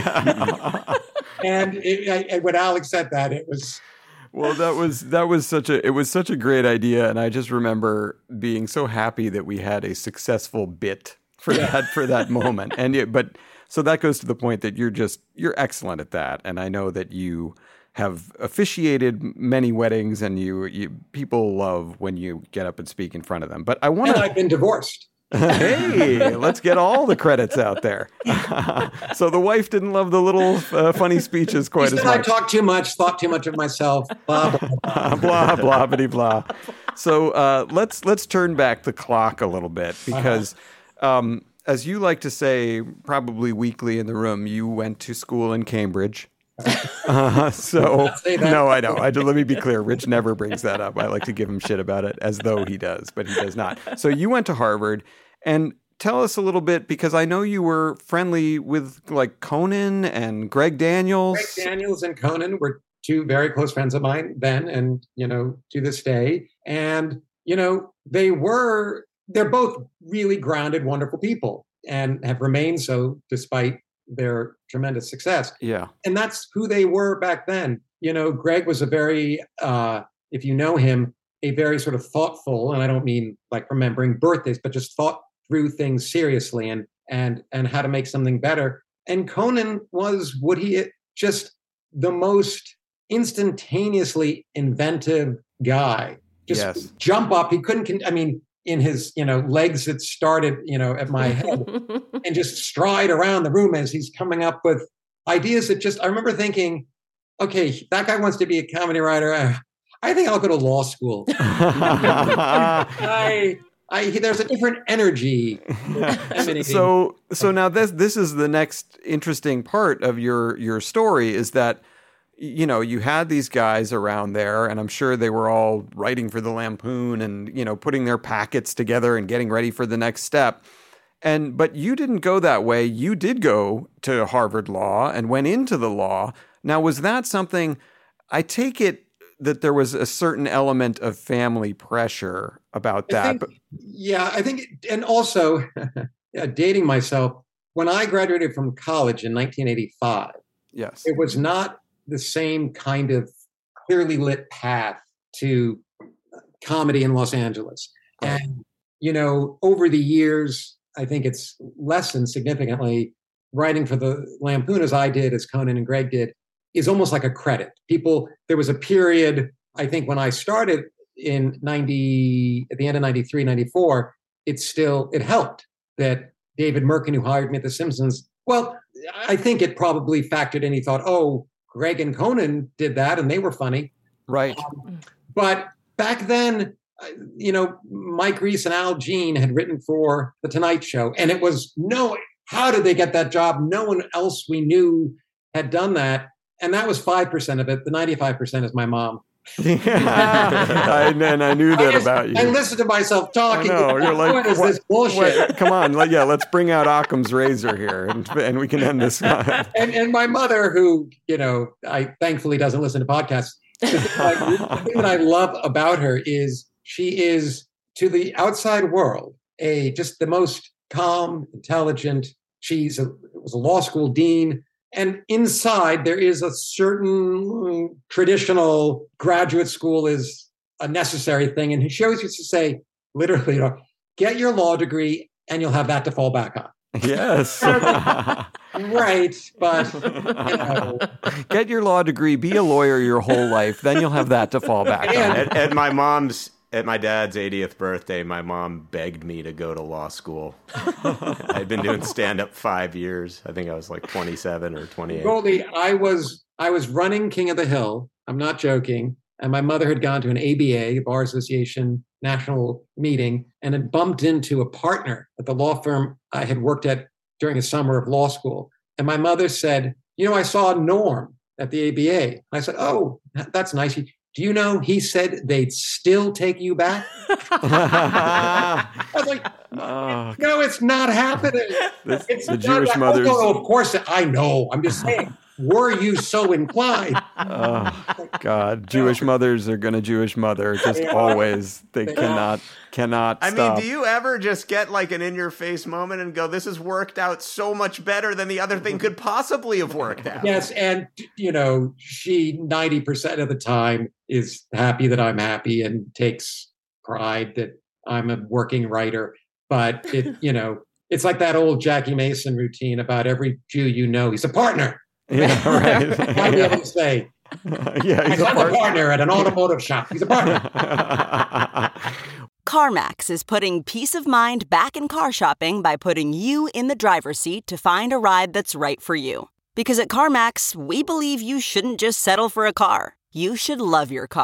And when Alex said that, it was... Well, that was such a great idea, and I just remember being so happy that we had a successful bit for that moment. But so that goes to the point that you're excellent at that, and I know that you have officiated many weddings, and you people love when you get up and speak in front of them. But and I've been divorced. Hey, let's get all the credits out there. So the wife didn't love the little funny speeches quite as much. I talked too much, thought too much of myself, blah, blah, blah. Blah, blah, bitty, blah. So let's turn back the clock a little bit, because as you like to say, probably weekly in the room, you went to school in Cambridge. So no, I know. Let me be clear. Rich never brings that up. I like to give him shit about it as though he does, but he does not. So you went to Harvard, and tell us a little bit, because I know you were friendly with like Conan and Greg Daniels. Greg Daniels and Conan were two very close friends of mine then, and to this day. And they're both really grounded, wonderful people, and have remained so despite their tremendous success. Yeah. And that's who they were back then. Greg was a very, if you know him, a very sort of thoughtful, and I don't mean like remembering birthdays, but just thought through things seriously and how to make something better. And Conan was just the most instantaneously inventive guy. Just jump up. He couldn't, in his, legs that started, at my head and just stride around the room as he's coming up with ideas that I remember thinking, okay, that guy wants to be a comedy writer. I think I'll go to law school. There's a different energy. So now this is the next interesting part of your story, is that you had these guys around there, and I'm sure they were all writing for the Lampoon and, putting their packets together and getting ready for the next step. But you didn't go that way. You did go to Harvard Law and went into the law. Now, was that something, I take it that there was a certain element of family pressure about that? I think, and also dating myself, when I graduated from college in 1985, yes, it was not the same kind of clearly lit path to comedy in Los Angeles. And, over the years, I think it's lessened significantly. Writing for the Lampoon, as I did, as Conan and Greg did, is almost like a credit. There was a period, I think, when I started at the end of 93, 94, it helped that David Merkin, who hired me at The Simpsons, well, I think it probably factored in. He thought, oh, Greg and Conan did that and they were funny. Right. But back then, Mike Reiss and Al Jean had written for The Tonight Show. And it was, how did they get that job? No one else we knew had done that. And that was 5% of it. The 95% is my mom. I knew that about you. I listened to myself talking. You're like, what is this bullshit? Wait, come on. Let's bring out Occam's razor here and we can end this. And my mother, who, I thankfully doesn't listen to podcasts. The thing that I love about her is she is, to the outside world, just the most calm, intelligent. She was a law school dean. And inside, there is a certain traditional graduate school is a necessary thing. And she always used to say, literally, get your law degree and you'll have that to fall back on. Yes. Right. But, get your law degree, be a lawyer your whole life, then you'll have that to fall back on. At my dad's 80th birthday, my mom begged me to go to law school. I'd been doing stand-up 5 years. I think I was like 27 or 28. Goldie, I was running King of the Hill. I'm not joking. And my mother had gone to an ABA, Bar Association national meeting, and had bumped into a partner at the law firm I had worked at during a summer of law school. And my mother said, I saw Norm at the ABA. I said, oh, that's nice. Do you know he said they'd still take you back? I was like, no, it's not happening. It's the Jewish mothers. Oh, of course, I know. I'm just saying, were you so inclined? Oh, God. Jewish mothers are going to Jewish mother. Just always. They cannot stop. I mean, do you ever just get like an in-your-face moment and go, this has worked out so much better than the other thing could possibly have worked out? Yes, and, she 90% of the time is happy that I'm happy and takes pride that I'm a working writer. But, it's like that old Jackie Mason routine about every Jew he's a partner. Yeah, right. I'd be able to say, he's a partner at an automotive shop. He's a partner. CarMax is putting peace of mind back in car shopping by putting you in the driver's seat to find a ride that's right for you. Because at CarMax, we believe you shouldn't just settle for a car. You should love your car.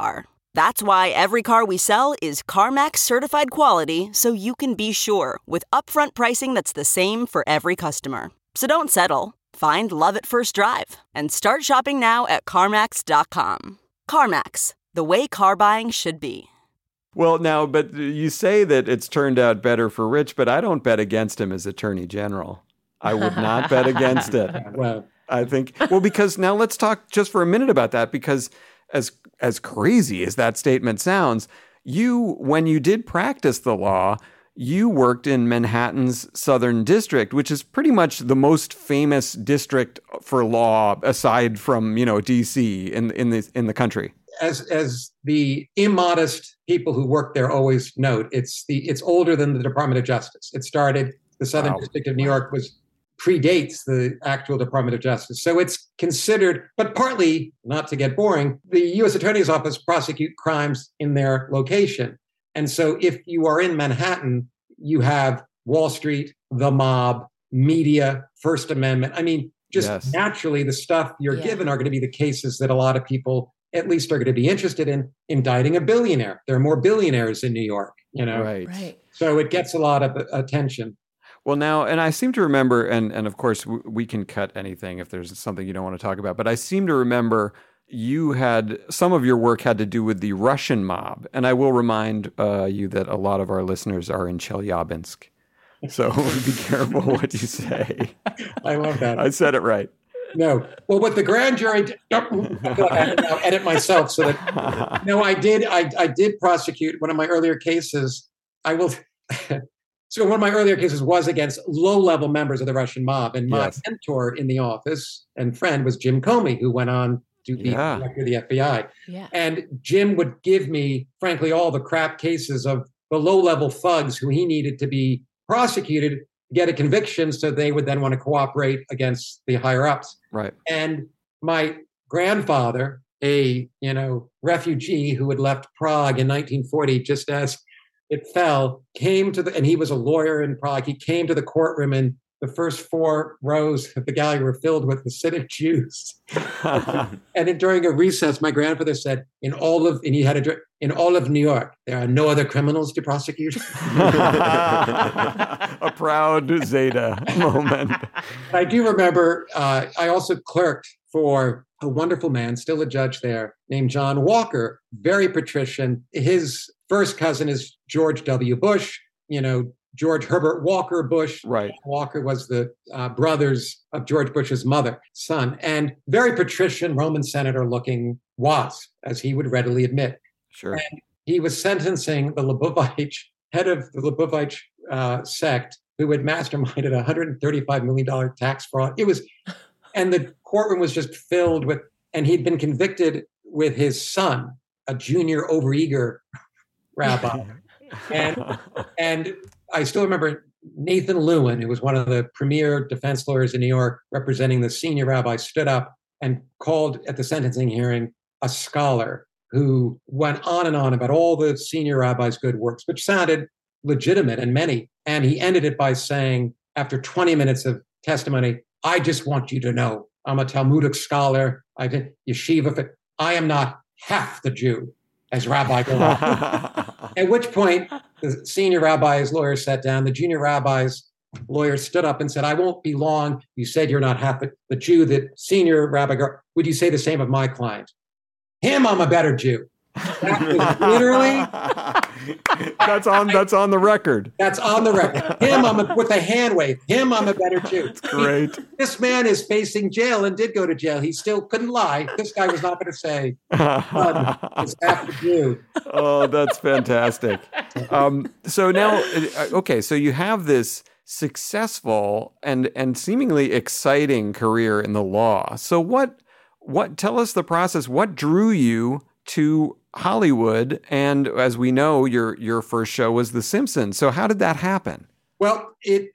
That's why every car we sell is CarMax certified quality, so you can be sure with upfront pricing that's the same for every customer. So don't settle. Find love at first drive and start shopping now at CarMax.com. CarMax, the way car buying should be. Well, now, but you say that it's turned out better for Rich, but I don't bet against him as Attorney General. I would not bet against it. Well, I think, because now let's talk just for a minute about that, because as crazy as that statement sounds, when you did practice the law, you worked in Manhattan's Southern District, which is pretty much the most famous district for law aside from, DC in the country. As the immodest people who work there always note, it's older than the Department of Justice. It started, the Southern District of New York predates the actual Department of Justice. So it's considered, but partly, not to get boring, the U.S. Attorney's Office prosecute crimes in their location. And so if you are in Manhattan, you have Wall Street, the mob, media, First Amendment. I mean, just naturally, the stuff you're given are going to be the cases that a lot of people at least are going to be interested in indicting a billionaire. There are more billionaires in New York, Right. So it gets a lot of attention. Well, now, and I seem to remember, and of course, we can cut anything if there's something you don't want to talk about, but I seem to remember some of your work had to do with the Russian mob. And I will remind you that a lot of our listeners are in Chelyabinsk. So be careful what you say. I love that. I said it right. No. Well, what the grand jury did, I feel like I have to now edit myself so that, no, I did prosecute one of my earlier cases. So one of my earlier cases was against low-level members of the Russian mob. And my mentor in the office and friend was Jim Comey, who went on to be director of the FBI. Yeah. And Jim would give me, frankly, all the crap cases of the low-level thugs who he needed to be prosecuted, get a conviction, so they would then want to cooperate against the higher-ups. Right. And my grandfather, a refugee who had left Prague in 1940, just as it fell, and he was a lawyer in Prague. He came to the courtroom, and the first 4 rows of the gallery were filled with Hasidic Jews. And during a recess, my grandfather said, in all of New York, there are no other criminals to prosecute. A proud Zeta moment. I do remember, I also clerked for a wonderful man, still a judge there, named John Walker, very patrician. His first cousin is George W. Bush, George Herbert Walker Bush. Right. Walker was the brothers of George Bush's son, and very patrician Roman senator looking as he would readily admit. Sure. And he was sentencing the Lubavitch, head of the Lubavitch sect, who had masterminded a $135 million tax fraud. And the courtroom was just filled with, and he'd been convicted with his son, a junior overeager rabbi. And I still remember Nathan Lewin, who was one of the premier defense lawyers in New York, representing the senior rabbi, stood up and called at the sentencing hearing a scholar who went on and on about all the senior rabbi's good works, which sounded legitimate and many. And he ended it by saying, after 20 minutes of testimony, I just want you to know, I'm a Talmudic scholar. I did yeshiva. I am not half the Jew as Rabbi Golan. At which point, the senior rabbi's lawyer sat down. The junior rabbi's lawyer stood up and said, I won't be long. You said you're not half the Jew. The senior rabbi, would you say the same of my client? Him, I'm a better Jew. That was literally... That's on the record. That's on the record. Him, with a hand wave. Him, I'm a better Jew. That's great. This man is facing jail and did go to jail. He still couldn't lie. This guy was not going to say, it's half the Jew. Oh, that's fantastic. So now, okay, so you have this successful and seemingly exciting career in the law. So what tell us the process. What drew you to Hollywood? And as we know, your first show was The Simpsons. So how did that happen? Well,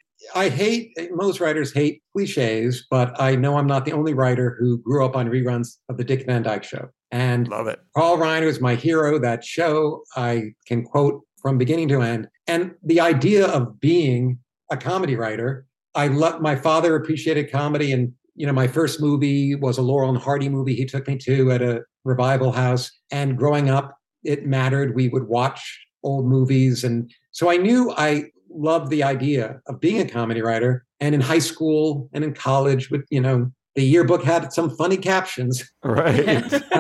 most writers hate cliches, but I know I'm not the only writer who grew up on reruns of the Dick Van Dyke Show. And love it. Carl Reiner is my hero. That show I can quote from beginning to end. And the idea of being a comedy writer, my father appreciated comedy, and my first movie was a Laurel and Hardy movie he took me to at a revival house. And growing up, it mattered, we would watch old movies. And so I knew I loved the idea of being a comedy writer. And in high school and in college, with, the yearbook had some funny captions. Right.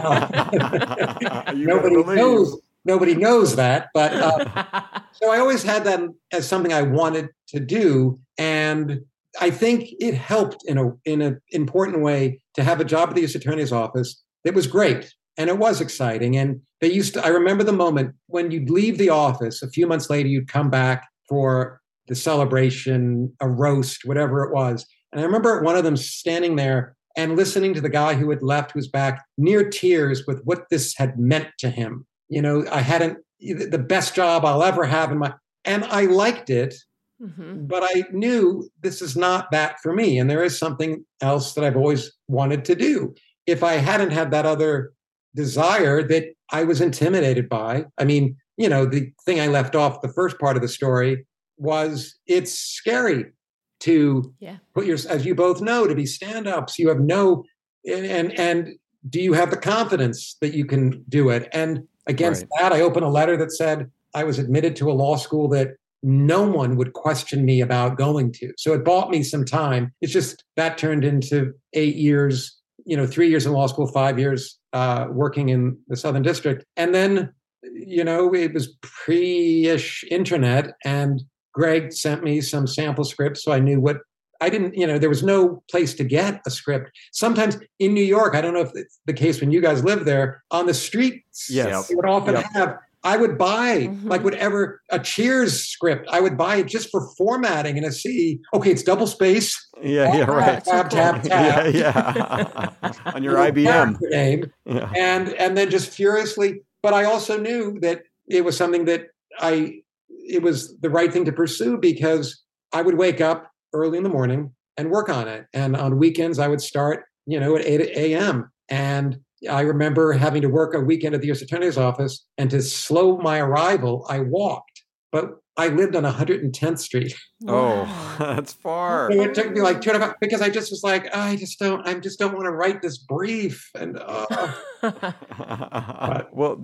Nobody knows that. But so I always had that as something I wanted to do. And I think it helped in an important way to have a job at the U.S. Attorney's Office that was great. And it was exciting. And I remember the moment when you'd leave the office, a few months later, you'd come back for the celebration, a roast, whatever it was. And I remember one of them standing there and listening to the guy who had left, who was back, near tears with what this had meant to him. I hadn't, the best job I'll ever have and I liked it, but I knew this is not that for me. And there is something else that I've always wanted to do. If I hadn't had that other desire that I was intimidated by, the thing I left off the first part of the story was it's scary to put as you both know, to be stand-ups. You have and do you have the confidence that you can do it? And against that, I opened a letter that said I was admitted to a law school that no one would question me about going to. So it bought me some time. It's just that turned into 8 years, 3 years in law school, 5 years working in the Southern District. And then, it was pre-ish internet, and Greg sent me some sample scripts. So I knew there was no place to get a script. Sometimes in New York, I don't know if it's the case when you guys live there, on the streets, yes. They would often have, I would buy whatever, a Cheers script, I would buy it just for formatting and I see, okay, it's double space. Right. Tab. Yeah. On your IBM. Name, and then just furiously, but I also knew that it was something that it was the right thing to pursue, because I would wake up early in the morning and work on it. And on weekends, I would start, at 8 a.m. And I remember having to work a weekend at the U.S. Attorney's Office, and to slow my arrival, I walked. But I lived on 110th Street. Oh, that's far. So it took me like 2.5 because I just was like, I just don't want to write this brief. And well,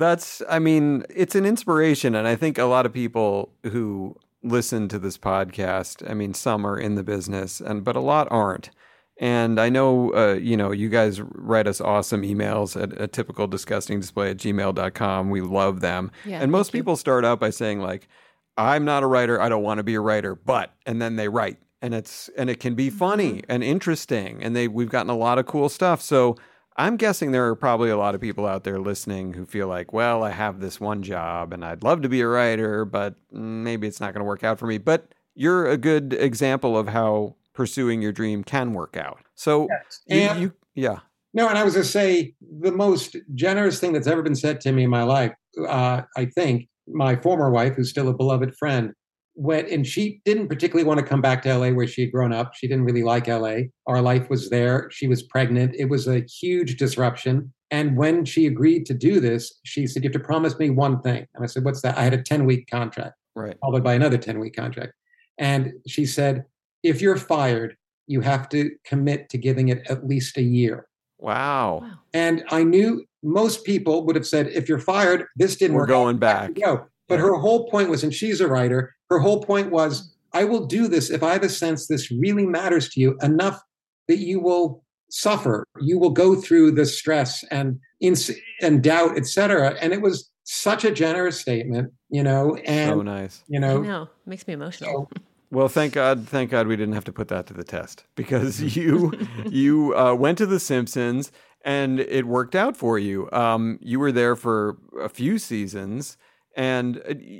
it's an inspiration. And I think a lot of people who listen to this podcast, some are in the business, but a lot aren't. And I know, you guys write us awesome emails at a typicaldisgustingdisplay@gmail.com. We love them. Yeah, and most people start out by saying like, I'm not a writer. I don't want to be a writer, and then they write, and it can be funny and interesting. And we've gotten a lot of cool stuff. So I'm guessing there are probably a lot of people out there listening who feel like, well, I have this one job and I'd love to be a writer, but maybe it's not going to work out for me. But you're a good example of how pursuing your dream can work out. So No, and I was going to say the most generous thing that's ever been said to me in my life, I think, my former wife, who's still a beloved friend, went, and she didn't particularly want to come back to LA where she had grown up. She didn't really like LA. Our life was there. She was pregnant. It was a huge disruption. And when she agreed to do this, she said, you have to promise me one thing. And I said, what's that? I had a 10-week contract, followed by another 10-week contract. And she said, if you're fired, you have to commit to giving it at least a year. Wow. And I knew most people would have said, if you're fired, this didn't work. We're going back. Go. But her whole point was, and she's a writer, her whole point was, I will do this if I have a sense this really matters to you enough that you will suffer. You will go through the stress and doubt, et cetera. And it was such a generous statement, and so nice. I know. It makes me emotional. Well, thank God we didn't have to put that to the test, because you went to The Simpsons and it worked out for you. You were there for a few seasons, and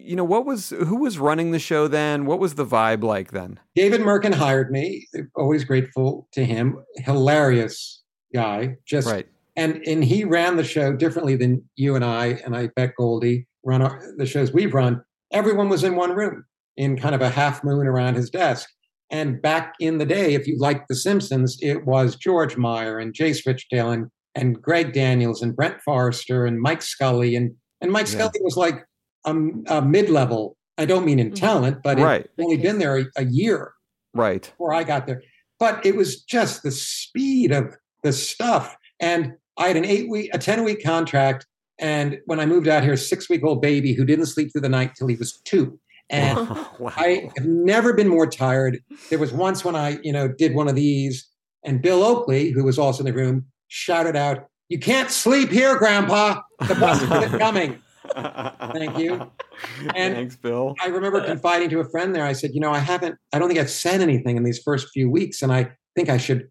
who was running the show then? What was the vibe like then? David Merkin hired me. Always grateful to him. Hilarious guy. Just right. And he ran the show differently than you and I bet Goldie run the shows we've run. Everyone was in one room, in kind of a half moon around his desk. And back in the day, if you liked The Simpsons, it was George Meyer and Jace Richdale and Greg Daniels and Brent Forrester and Mike Scully. And Mike Scully was like a mid-level. I don't mean in talent, but he'd only been there a year before I got there. But it was just the speed of the stuff. And I had a 10-week contract, And when I moved out here, a 6-week-old baby who didn't sleep through the night till he was 2. And Wow. I have never been more tired. There was once when I, did one of these, and Bill Oakley, who was also in the room, shouted out, "You can't sleep here, Grandpa. The bus is coming." Thank you. And Thanks, Bill. I remember confiding to a friend there. I said, I don't think I've said anything in these first few weeks. And I think I should,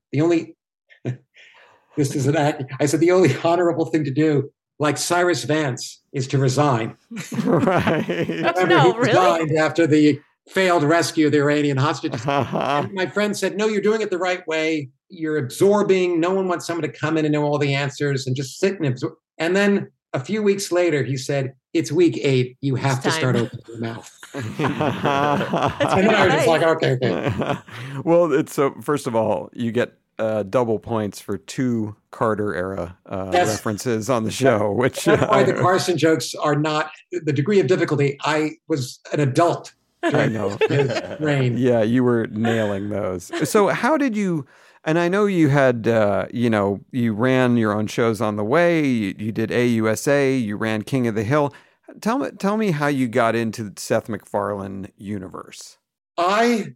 this is an act. I said, the only honorable thing to do, like Cyrus Vance, is to resign. Right. He resigned after the failed rescue of the Iranian hostages. And my friend said, no, you're doing it the right way. You're absorbing. No one wants someone to come in and know all the answers and just sit and absorb. And then a few weeks later, he said, it's week 8. You have to start opening your mouth. And then I was just like, okay. Well, so first of all, you get double points for 2 Carter era references on the show, which that's why the Carson jokes are not the degree of difficulty. I was an adult. I know. Reign. Yeah, you were nailing those. So how did you? And I know you had, you ran your own shows on the way. You did AUSA. You ran King of the Hill. Tell me how you got into the Seth MacFarlane universe. When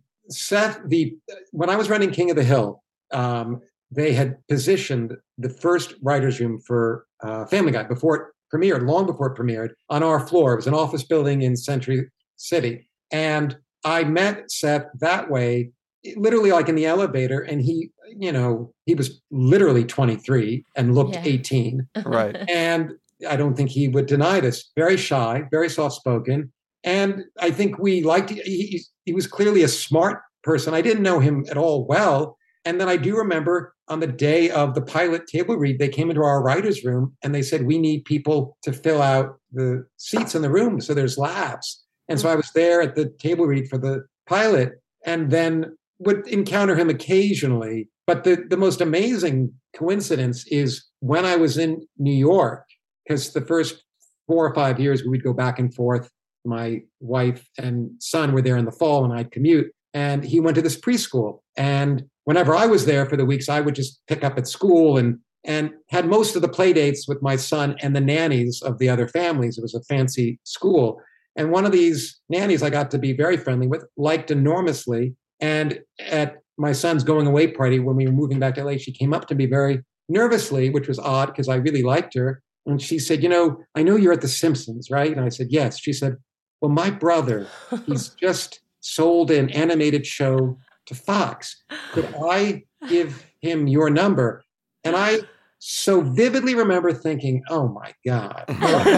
I was running King of the Hill, they had positioned the first writer's room for Family Guy before it premiered, long before it premiered, on our floor. It was an office building in Century City. And I met Seth that way, literally like in the elevator. And he was literally 23 and looked 18. Right. And I don't think he would deny this. Very shy, very soft-spoken. And I think we liked, he was clearly a smart person. I didn't know him at all well. And then I do remember on the day of the pilot table read, they came into our writer's room and they said, we need people to fill out the seats in the room so there's laughs. And so I was there at the table read for the pilot and then would encounter him occasionally. But the most amazing coincidence is when I was in New York, because the first 4 or 5 years we would go back and forth. My wife and son were there in the fall and I'd commute. And he went to this preschool. And whenever I was there for the weeks, I would just pick up at school and had most of the play dates with my son and the nannies of the other families. It was a fancy school. And one of these nannies I got to be very friendly with, liked enormously. And at my son's going away party, when we were moving back to LA, she came up to me very nervously, which was odd because I really liked her. And she said, I know you're at The Simpsons, right? And I said, yes. She said, well, my brother, he's just sold an animated show to Fox. Could I give him your number? And I so vividly remember thinking, oh my God.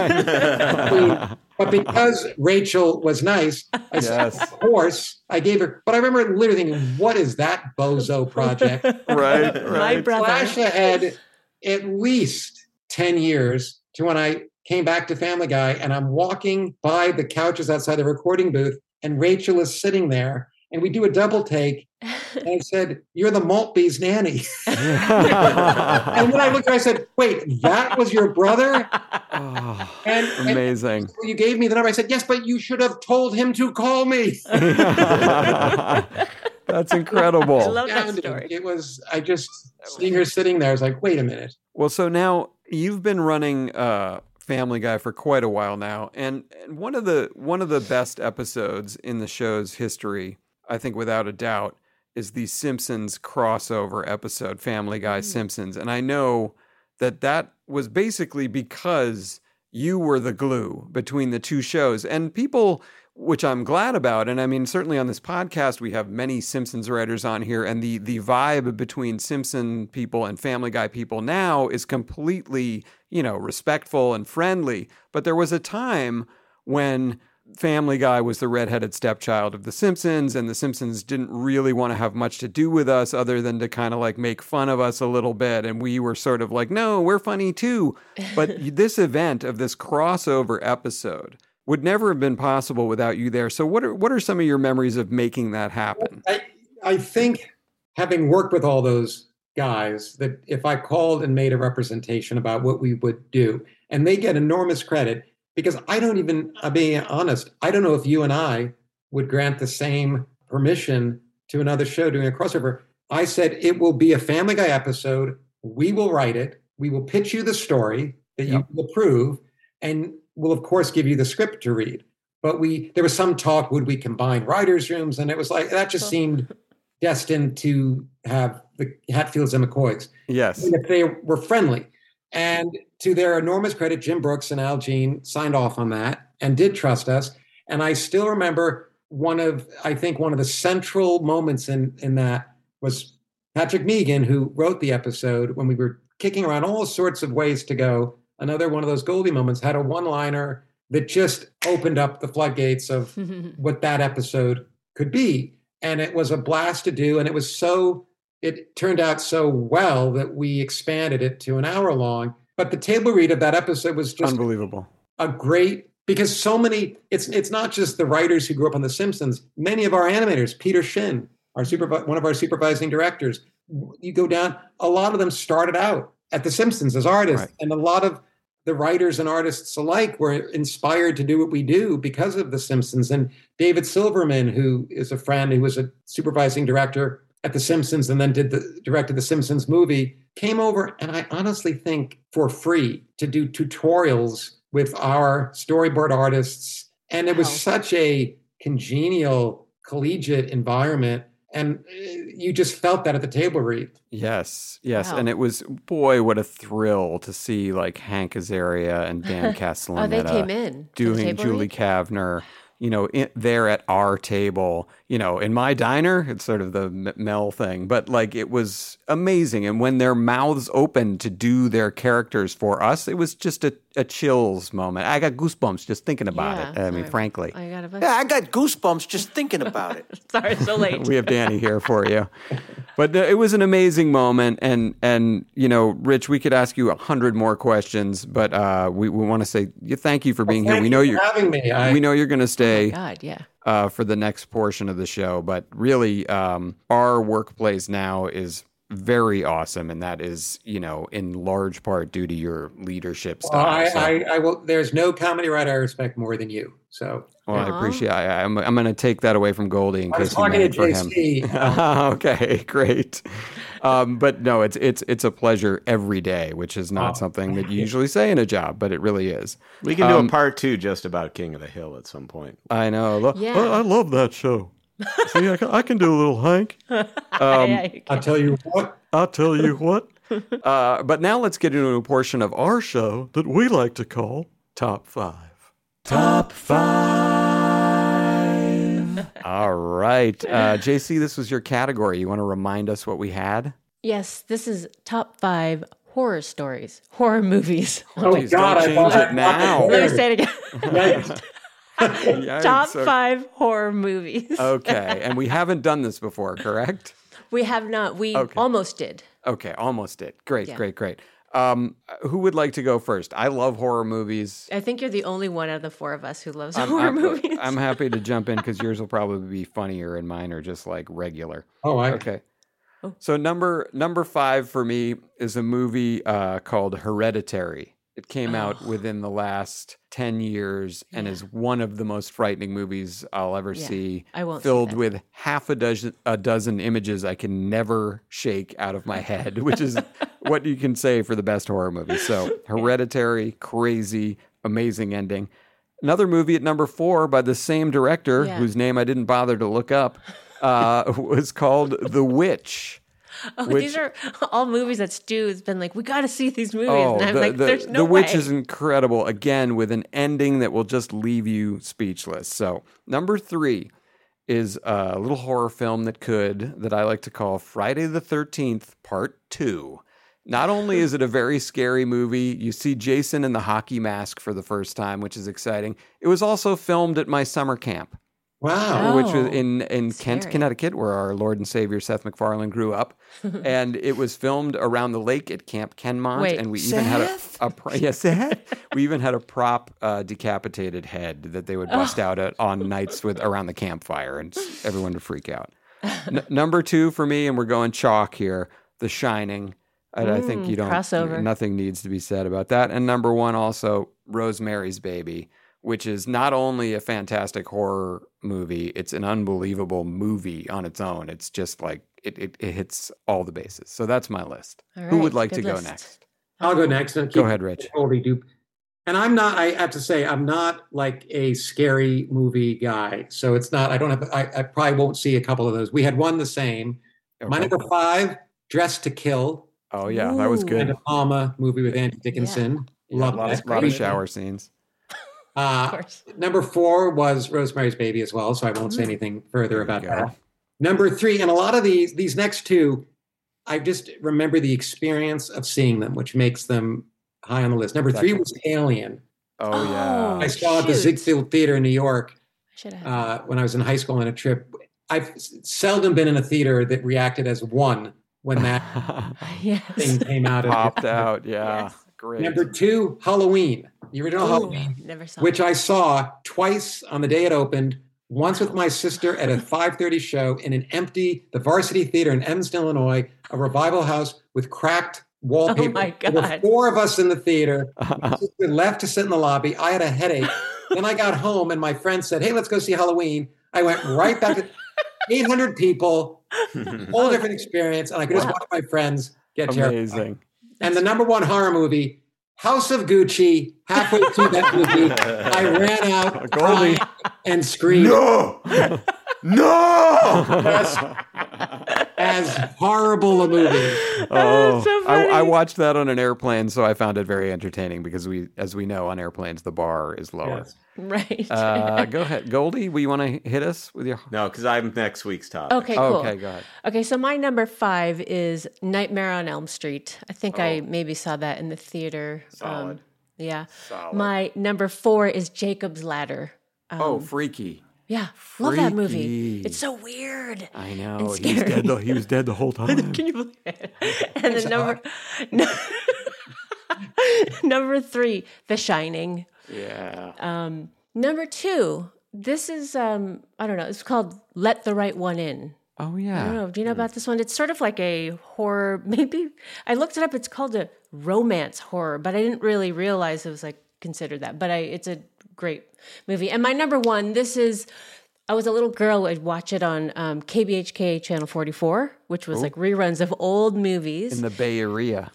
But because Rachel was nice, I said, of course, I gave her. But I remember literally thinking, what is that bozo project? Right. My brother. Flash ahead at least 10 years to when I came back to Family Guy and I'm walking by the couches outside the recording booth and Rachel is sitting there and we do a double take and I said, you're the Maltby's nanny. And when I looked at her, I said, wait, that was your brother? Oh, and amazing. You gave me the number. I said, yes, but you should have told him to call me. That's incredible. I love that story. It was, I just, seeing her sitting there, I was like, wait a minute. Well, so now you've been running Family Guy for quite a while now, and one of the best episodes in the show's history, I think without a doubt, is the Simpsons crossover episode, Family Guy Simpsons. And I know that was basically because you were the glue between the two shows. And people, which I'm glad about, and I mean, certainly on this podcast, we have many Simpsons writers on here, and the vibe between Simpson people and Family Guy people now is completely, respectful and friendly. But there was a time when Family Guy was the redheaded stepchild of The Simpsons, and The Simpsons didn't really want to have much to do with us other than to kind of like make fun of us a little bit. And we were sort of like, no, we're funny too. But this event of this crossover episode would never have been possible without you there. So what are some of your memories of making that happen? I think having worked with all those guys, that if I called and made a representation about what we would do, and they get enormous credit, because I'm being honest, I don't know if you and I would grant the same permission to another show doing a crossover. I said, it will be a Family Guy episode. We will write it. We will pitch you the story that you will approve. and we'll of course give you the script to read. But there was some talk, would we combine writers' rooms? And it was like, that just seemed destined to have the Hatfields and McCoys. Yes. If they were friendly. And to their enormous credit, Jim Brooks and Al Jean signed off on that and did trust us. And I still remember one of the central moments in that was Patrick Meighan, who wrote the episode, when we were kicking around all sorts of ways to go. Another one of those Goldie moments, had a one-liner that just opened up the floodgates of what that episode could be. And it was a blast to do. And it turned out so well that we expanded it to an hour long. But the table read of that episode was just unbelievable. Because so many, it's not just the writers who grew up on The Simpsons. Many of our animators, Peter Shin, one of our supervising directors, you go down, a lot of them started out at The Simpsons as artists. Right. And a lot of the writers and artists alike were inspired to do what we do because of The Simpsons. And David Silverman, who is a friend, who was a supervising director at The Simpsons and then directed the Simpsons movie, came over, and I honestly think for free, to do tutorials with our storyboard artists. And it was such a congenial, collegiate environment. And you just felt that at the table read. Yes. Wow. And it was, boy, what a thrill to see like Hank Azaria and Dan Castellaneta they came in doing Julie read? Kavner, there at our table, in my diner. It's sort of the Mel thing, but like it was amazing. And when their mouths opened to do their characters for us, it was just a chills moment. I got goosebumps just thinking about it. I mean, frankly. I got goosebumps just thinking about it. Sorry, it's so late. We have Danny here for you. But it was an amazing moment. And Rich, we could ask you 100 more questions, but we want to say thank you for being here. We know you're having me. We know you're going to stay. Oh my God, yeah. For the next portion of the show. But really, our workplace now is very awesome, and that is, in large part due to your leadership style. I will. There's no comedy writer I respect more than you. So, I appreciate. I'm going to take that away from Goldie in case you meant it for him. Okay, great. But no, it's a pleasure every day, which is not something that you usually say in a job, but it really is. We can do a part 2 just about King of the Hill at some point. I know. Yeah. I love that show. See, I can do a little Hank. I'll tell you what. But now let's get into a portion of our show that we like to call Top 5. Top 5. All right. JC, this was your category. You want to remind us what we had? Yes, this is Top 5 horror stories, horror movies. Oh, please God, don't change it now. Let me say it again. Yikes. Top 5 horror movies. Okay, and we haven't done this before, correct? We have not. We almost did. Okay, almost did. Great. Who would like to go first? I love horror movies. I think you're the only one out of the 4 of us who loves horror movies. I'm happy to jump in because yours will probably be funnier and mine are just like regular. Okay. Oh. So number 5 for me is a movie called Hereditary. It came out within the last 10 years and is one of the most frightening movies I'll ever see. I won't filled see that. with half a dozen images I can never shake out of my head, which is what you can say for the best horror movie. So Hereditary, crazy, amazing ending. Another movie at number 4 by the same director, whose name I didn't bother to look up, was called The Witch. These are all movies that Stu has been like, we got to see these movies. And I'm like, there's no way. The Witch is incredible, again, with an ending that will just leave you speechless. So, number 3 is a little horror film that I like to call Friday the 13th, Part 2. Not only is it a very scary movie, you see Jason in the hockey mask for the first time, which is exciting. It was also filmed at my summer camp. Wow. Which was in Kent, Connecticut, where our Lord and Savior Seth MacFarlane grew up. And it was filmed around the lake at Camp Kenmont. Wait, and we Seth? even had we even had a prop decapitated head that they would bust out on nights around the campfire, and everyone would freak out. Number 2 for me, and we're going chalk here, The Shining. I think crossover. Nothing needs to be said about that. And number 1 also, Rosemary's Baby, which is not only a fantastic horror movie, it's an unbelievable movie on its own. It's just like, it hits all the bases. So that's my list. All right, who would like to good go list. next? I'll go next. Go ahead, Rich. Goldie dupe. And I have to say, I'm not like a scary movie guy. So it's not, I probably won't see a couple of those. We had one the same. Okay. My number 5, Dressed to Kill. Oh, yeah, that was good. And De Palma movie with Andy Dickinson. Yeah, Love a lot that. of shower scenes. Of course. Number 4 was Rosemary's Baby as well, so I won't say anything further about that. Number 3, and a lot of these next two, I just remember the experience of seeing them, which makes them high on the list. Number 3 was Alien. Oh, yeah. I saw it at the Ziegfeld Theater in New York when I was in high school on a trip. I've seldom been in a theater that reacted as one when that thing came out. Popped out, yeah. Yes. Great. Number 2, Halloween. The original Halloween, never saw which I saw twice on the day it opened. Once with my sister at a 5:30 show in the Varsity Theater in Evanston, Illinois, a revival house with cracked wallpaper. Oh my God. There were 4 of us in the theater. My sister left to sit in the lobby. I had a headache. Then I got home and my friend said, "Hey, let's go see Halloween." I went right back to 800 people, whole different experience, and I could just watch my friends get terrified. And the number 1 horror movie, House of Gucci. Halfway through that movie, I ran out cried and screamed. No! As horrible a movie. Oh, so funny. I watched that on an airplane, so I found it very entertaining because as we know, on airplanes, the bar is lower. Yes. Right. Go ahead. Goldie, you want to hit us with your... No, because I'm next week's topic. Okay, cool. Okay, go ahead. Okay, so my number 5 is Nightmare on Elm Street. I think I maybe saw that in the theater. Solid. Yeah. Solid. My number 4 is Jacob's Ladder. Freaky. Yeah, love that movie. It's so weird. I know. And scary. He was dead the whole time. Can you believe it? And then number 3, The Shining. Yeah. Number 2, this is I don't know. It's called Let the Right One In. Oh yeah. I don't know. Do you know about this one? It's sort of like a horror. Maybe I looked it up. It's called a romance horror, but I didn't really realize it was like considered that. But it's a great movie. And my number 1, I was a little girl. I'd watch it on KBHK Channel 44, which was like reruns of old movies. In the Bay Area.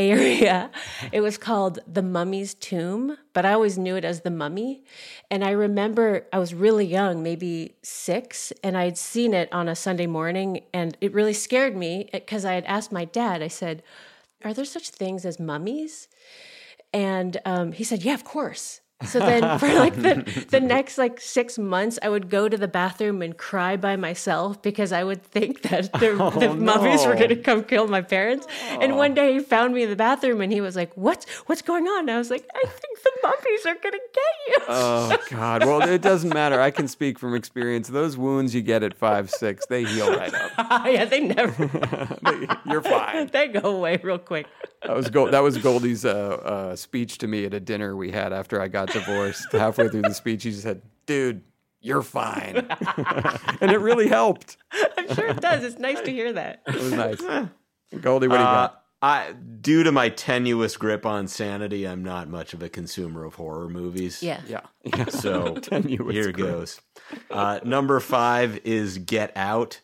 It was called The Mummy's Tomb, but I always knew it as The Mummy. And I remember I was really young, maybe 6, and I'd seen it on a Sunday morning, and it really scared me because I had asked my dad, I said, "Are there such things as mummies?" And he said, "Yeah, of course." So then for like the next like 6 months, I would go to the bathroom and cry by myself because I would think that the mummies were going to come kill my parents. And one day he found me in the bathroom and he was like, what's going on? And I was like, I think the mummies are going to get you. Oh, God. Well, it doesn't matter. I can speak from experience. Those wounds you get at 5, 6, they heal right up. Yeah, they never. You're fine. They go away real quick. That was Goldie's speech to me at a dinner we had after I got divorced. Halfway through the speech, he said, "Dude, you're fine." And it really helped. I'm sure it does. It's nice to hear that. It was nice. Goldie, what do you got? Due to my tenuous grip on sanity, I'm not much of a consumer of horror movies. Yeah. So here goes. Number 5 is Get Out.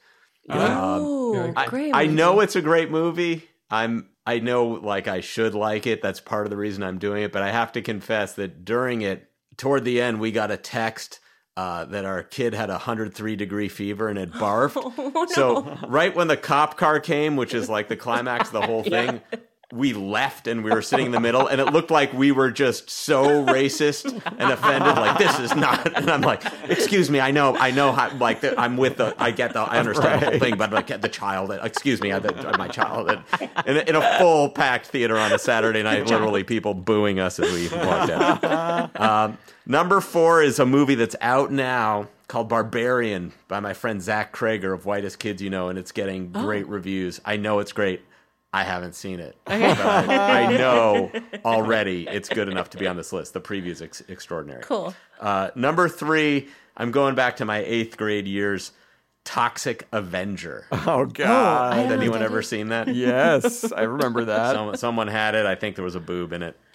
Great. I know it's a great movie. I know like I should like it. That's part of the reason I'm doing it. But I have to confess that during it, toward the end, we got a text that our kid had 103-degree fever and had barfed. Oh, no. So right when the cop car came, which is like the climax of the whole thing, we left and we were sitting in the middle, and it looked like we were just so racist and offended. Like, this is not. And I'm like, excuse me, I know how, like, I'm with I understand the whole thing, but like the child, excuse me, my child, and in a full packed theater on a Saturday night, literally people booing us as we walked out. Number 4 is a movie that's out now called Barbarian by my friend Zach Krager of Whitest Kids You Know, and it's getting great reviews. I know it's great. I haven't seen it. Okay. But I know already it's good enough to be on this list. The preview is extraordinary. Cool. Number 3, I'm going back to my 8th grade years, Toxic Avenger. Oh, God. Has anyone ever seen that? Yes, I remember that. Someone had it. I think there was a boob in it.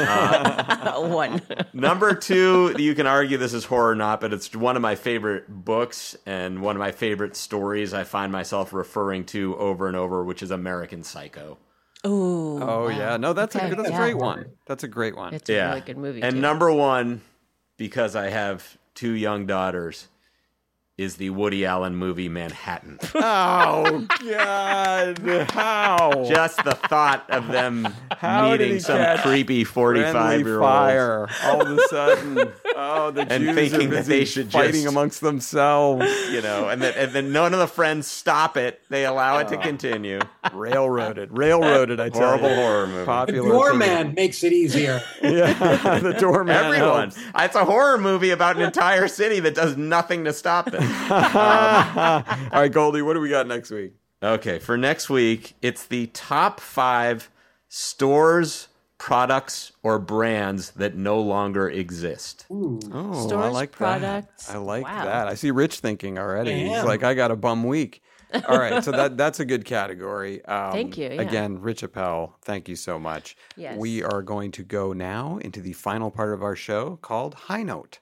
1. Number 2, you can argue this is horror or not, but it's one of my favorite books and one of my favorite stories I find myself referring to over and over, which is American Psycho. Oh, yeah. No, that's Okay, a yeah. great one. That's a great one. It's a really good movie, And too. number one, because I have 2 young daughters, is the Woody Allen movie Manhattan. Oh, God. How? Just the thought of them How did meeting he some catch creepy 45-year-old. fire all of a sudden. Oh, the And Jews thinking are that busy they should fighting just- amongst themselves. And then none of the friends stop it. They allow it to continue. Railroaded, I tell Horrible you. horror movie. The Popular doorman opinion. makes it easier. Yeah, the doorman. Everyone. helps. It's a horror movie about an entire city that does nothing to stop them. All right, Goldie, what do we got next week? Okay, for next week, it's the top 5 stores, products, or brands that no longer exist. Oh, I Stores, like products. that. I like Wow. that. I see Rich thinking already. He's Damn. like, I got a bum week. All right, so that's a good category. Thank you, yeah. Again, Rich Appel, thank you so much. Yes. We are going to go now into the final part of our show called High Note.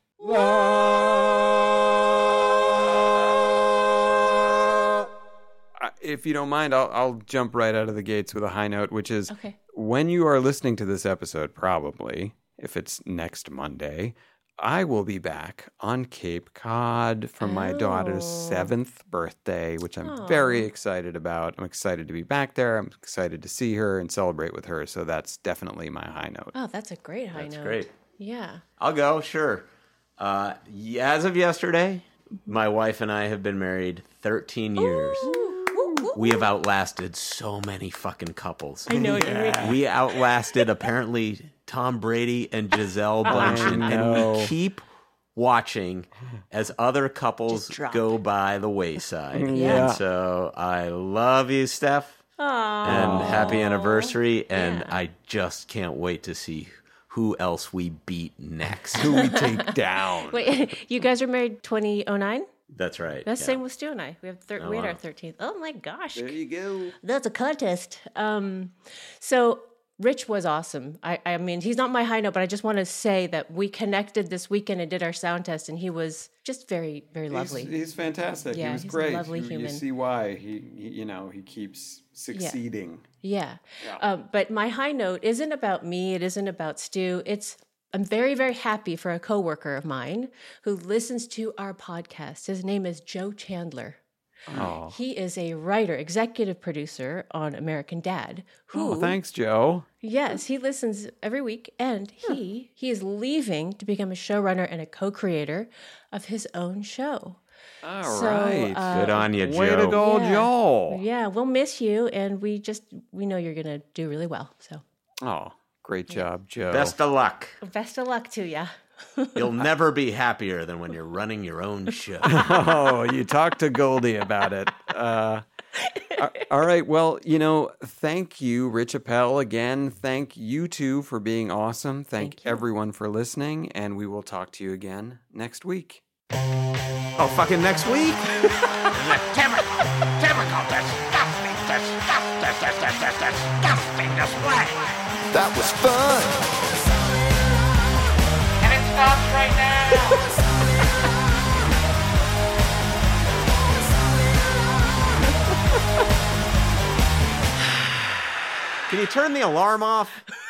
If you don't mind, I'll jump right out of the gates with a high note, which is Okay. when you are listening to this episode, probably, if it's next Monday, I will be back on Cape Cod for my daughter's 7th birthday, which I'm very excited about. I'm excited to be back there. I'm excited to see her and celebrate with her. So that's definitely my high note. Oh, that's a great high note. Great. Yeah. I'll go, sure. As of yesterday, my wife and I have been married 13 years. We have outlasted so many fucking couples. I know what you mean. We outlasted, apparently, Tom Brady and Giselle Bundchen. And we keep watching as other couples go by the wayside. Yeah. And so I love you, Steph. And happy anniversary. And I just can't wait to see who else we beat next. Who we take down. Wait, you guys were married 2009? That's right. That's yeah. same with Stu and I. We had we had wow. our 13th. Oh my gosh. There you go. That's a contest. So Rich was awesome. I mean, he's not my high note, but I just want to say that we connected this weekend and did our sound test, and he was just very, very lovely. He's fantastic. Yeah, he was he's a great. lovely you human. see why he keeps succeeding. Yeah. But my high note isn't about me. It isn't about Stu. I'm very, very happy for a coworker of mine who listens to our podcast. His name is Joe Chandler. Oh. He is a writer, executive producer on American Dad. Who, Thanks, Joe. Yes, he listens every week, and he is leaving to become a showrunner and a co-creator of his own show. All right. Good on you, Joe. Way to go, Yeah. Joe. Yeah, we'll miss you, and we know you're going to do really well. So Oh, great job, Joe. Best of luck. best of luck to you. You'll never be happier than when you're running your own show. Oh, you talked to Goldie about it. All right. Well, thank you, Rich Appel. Again, thank you two for being awesome. Thank everyone for listening, and we will talk to you again next week. Oh, fucking next week? Typical disgusting display. That was fun. And it stops right now. Can you turn the alarm off?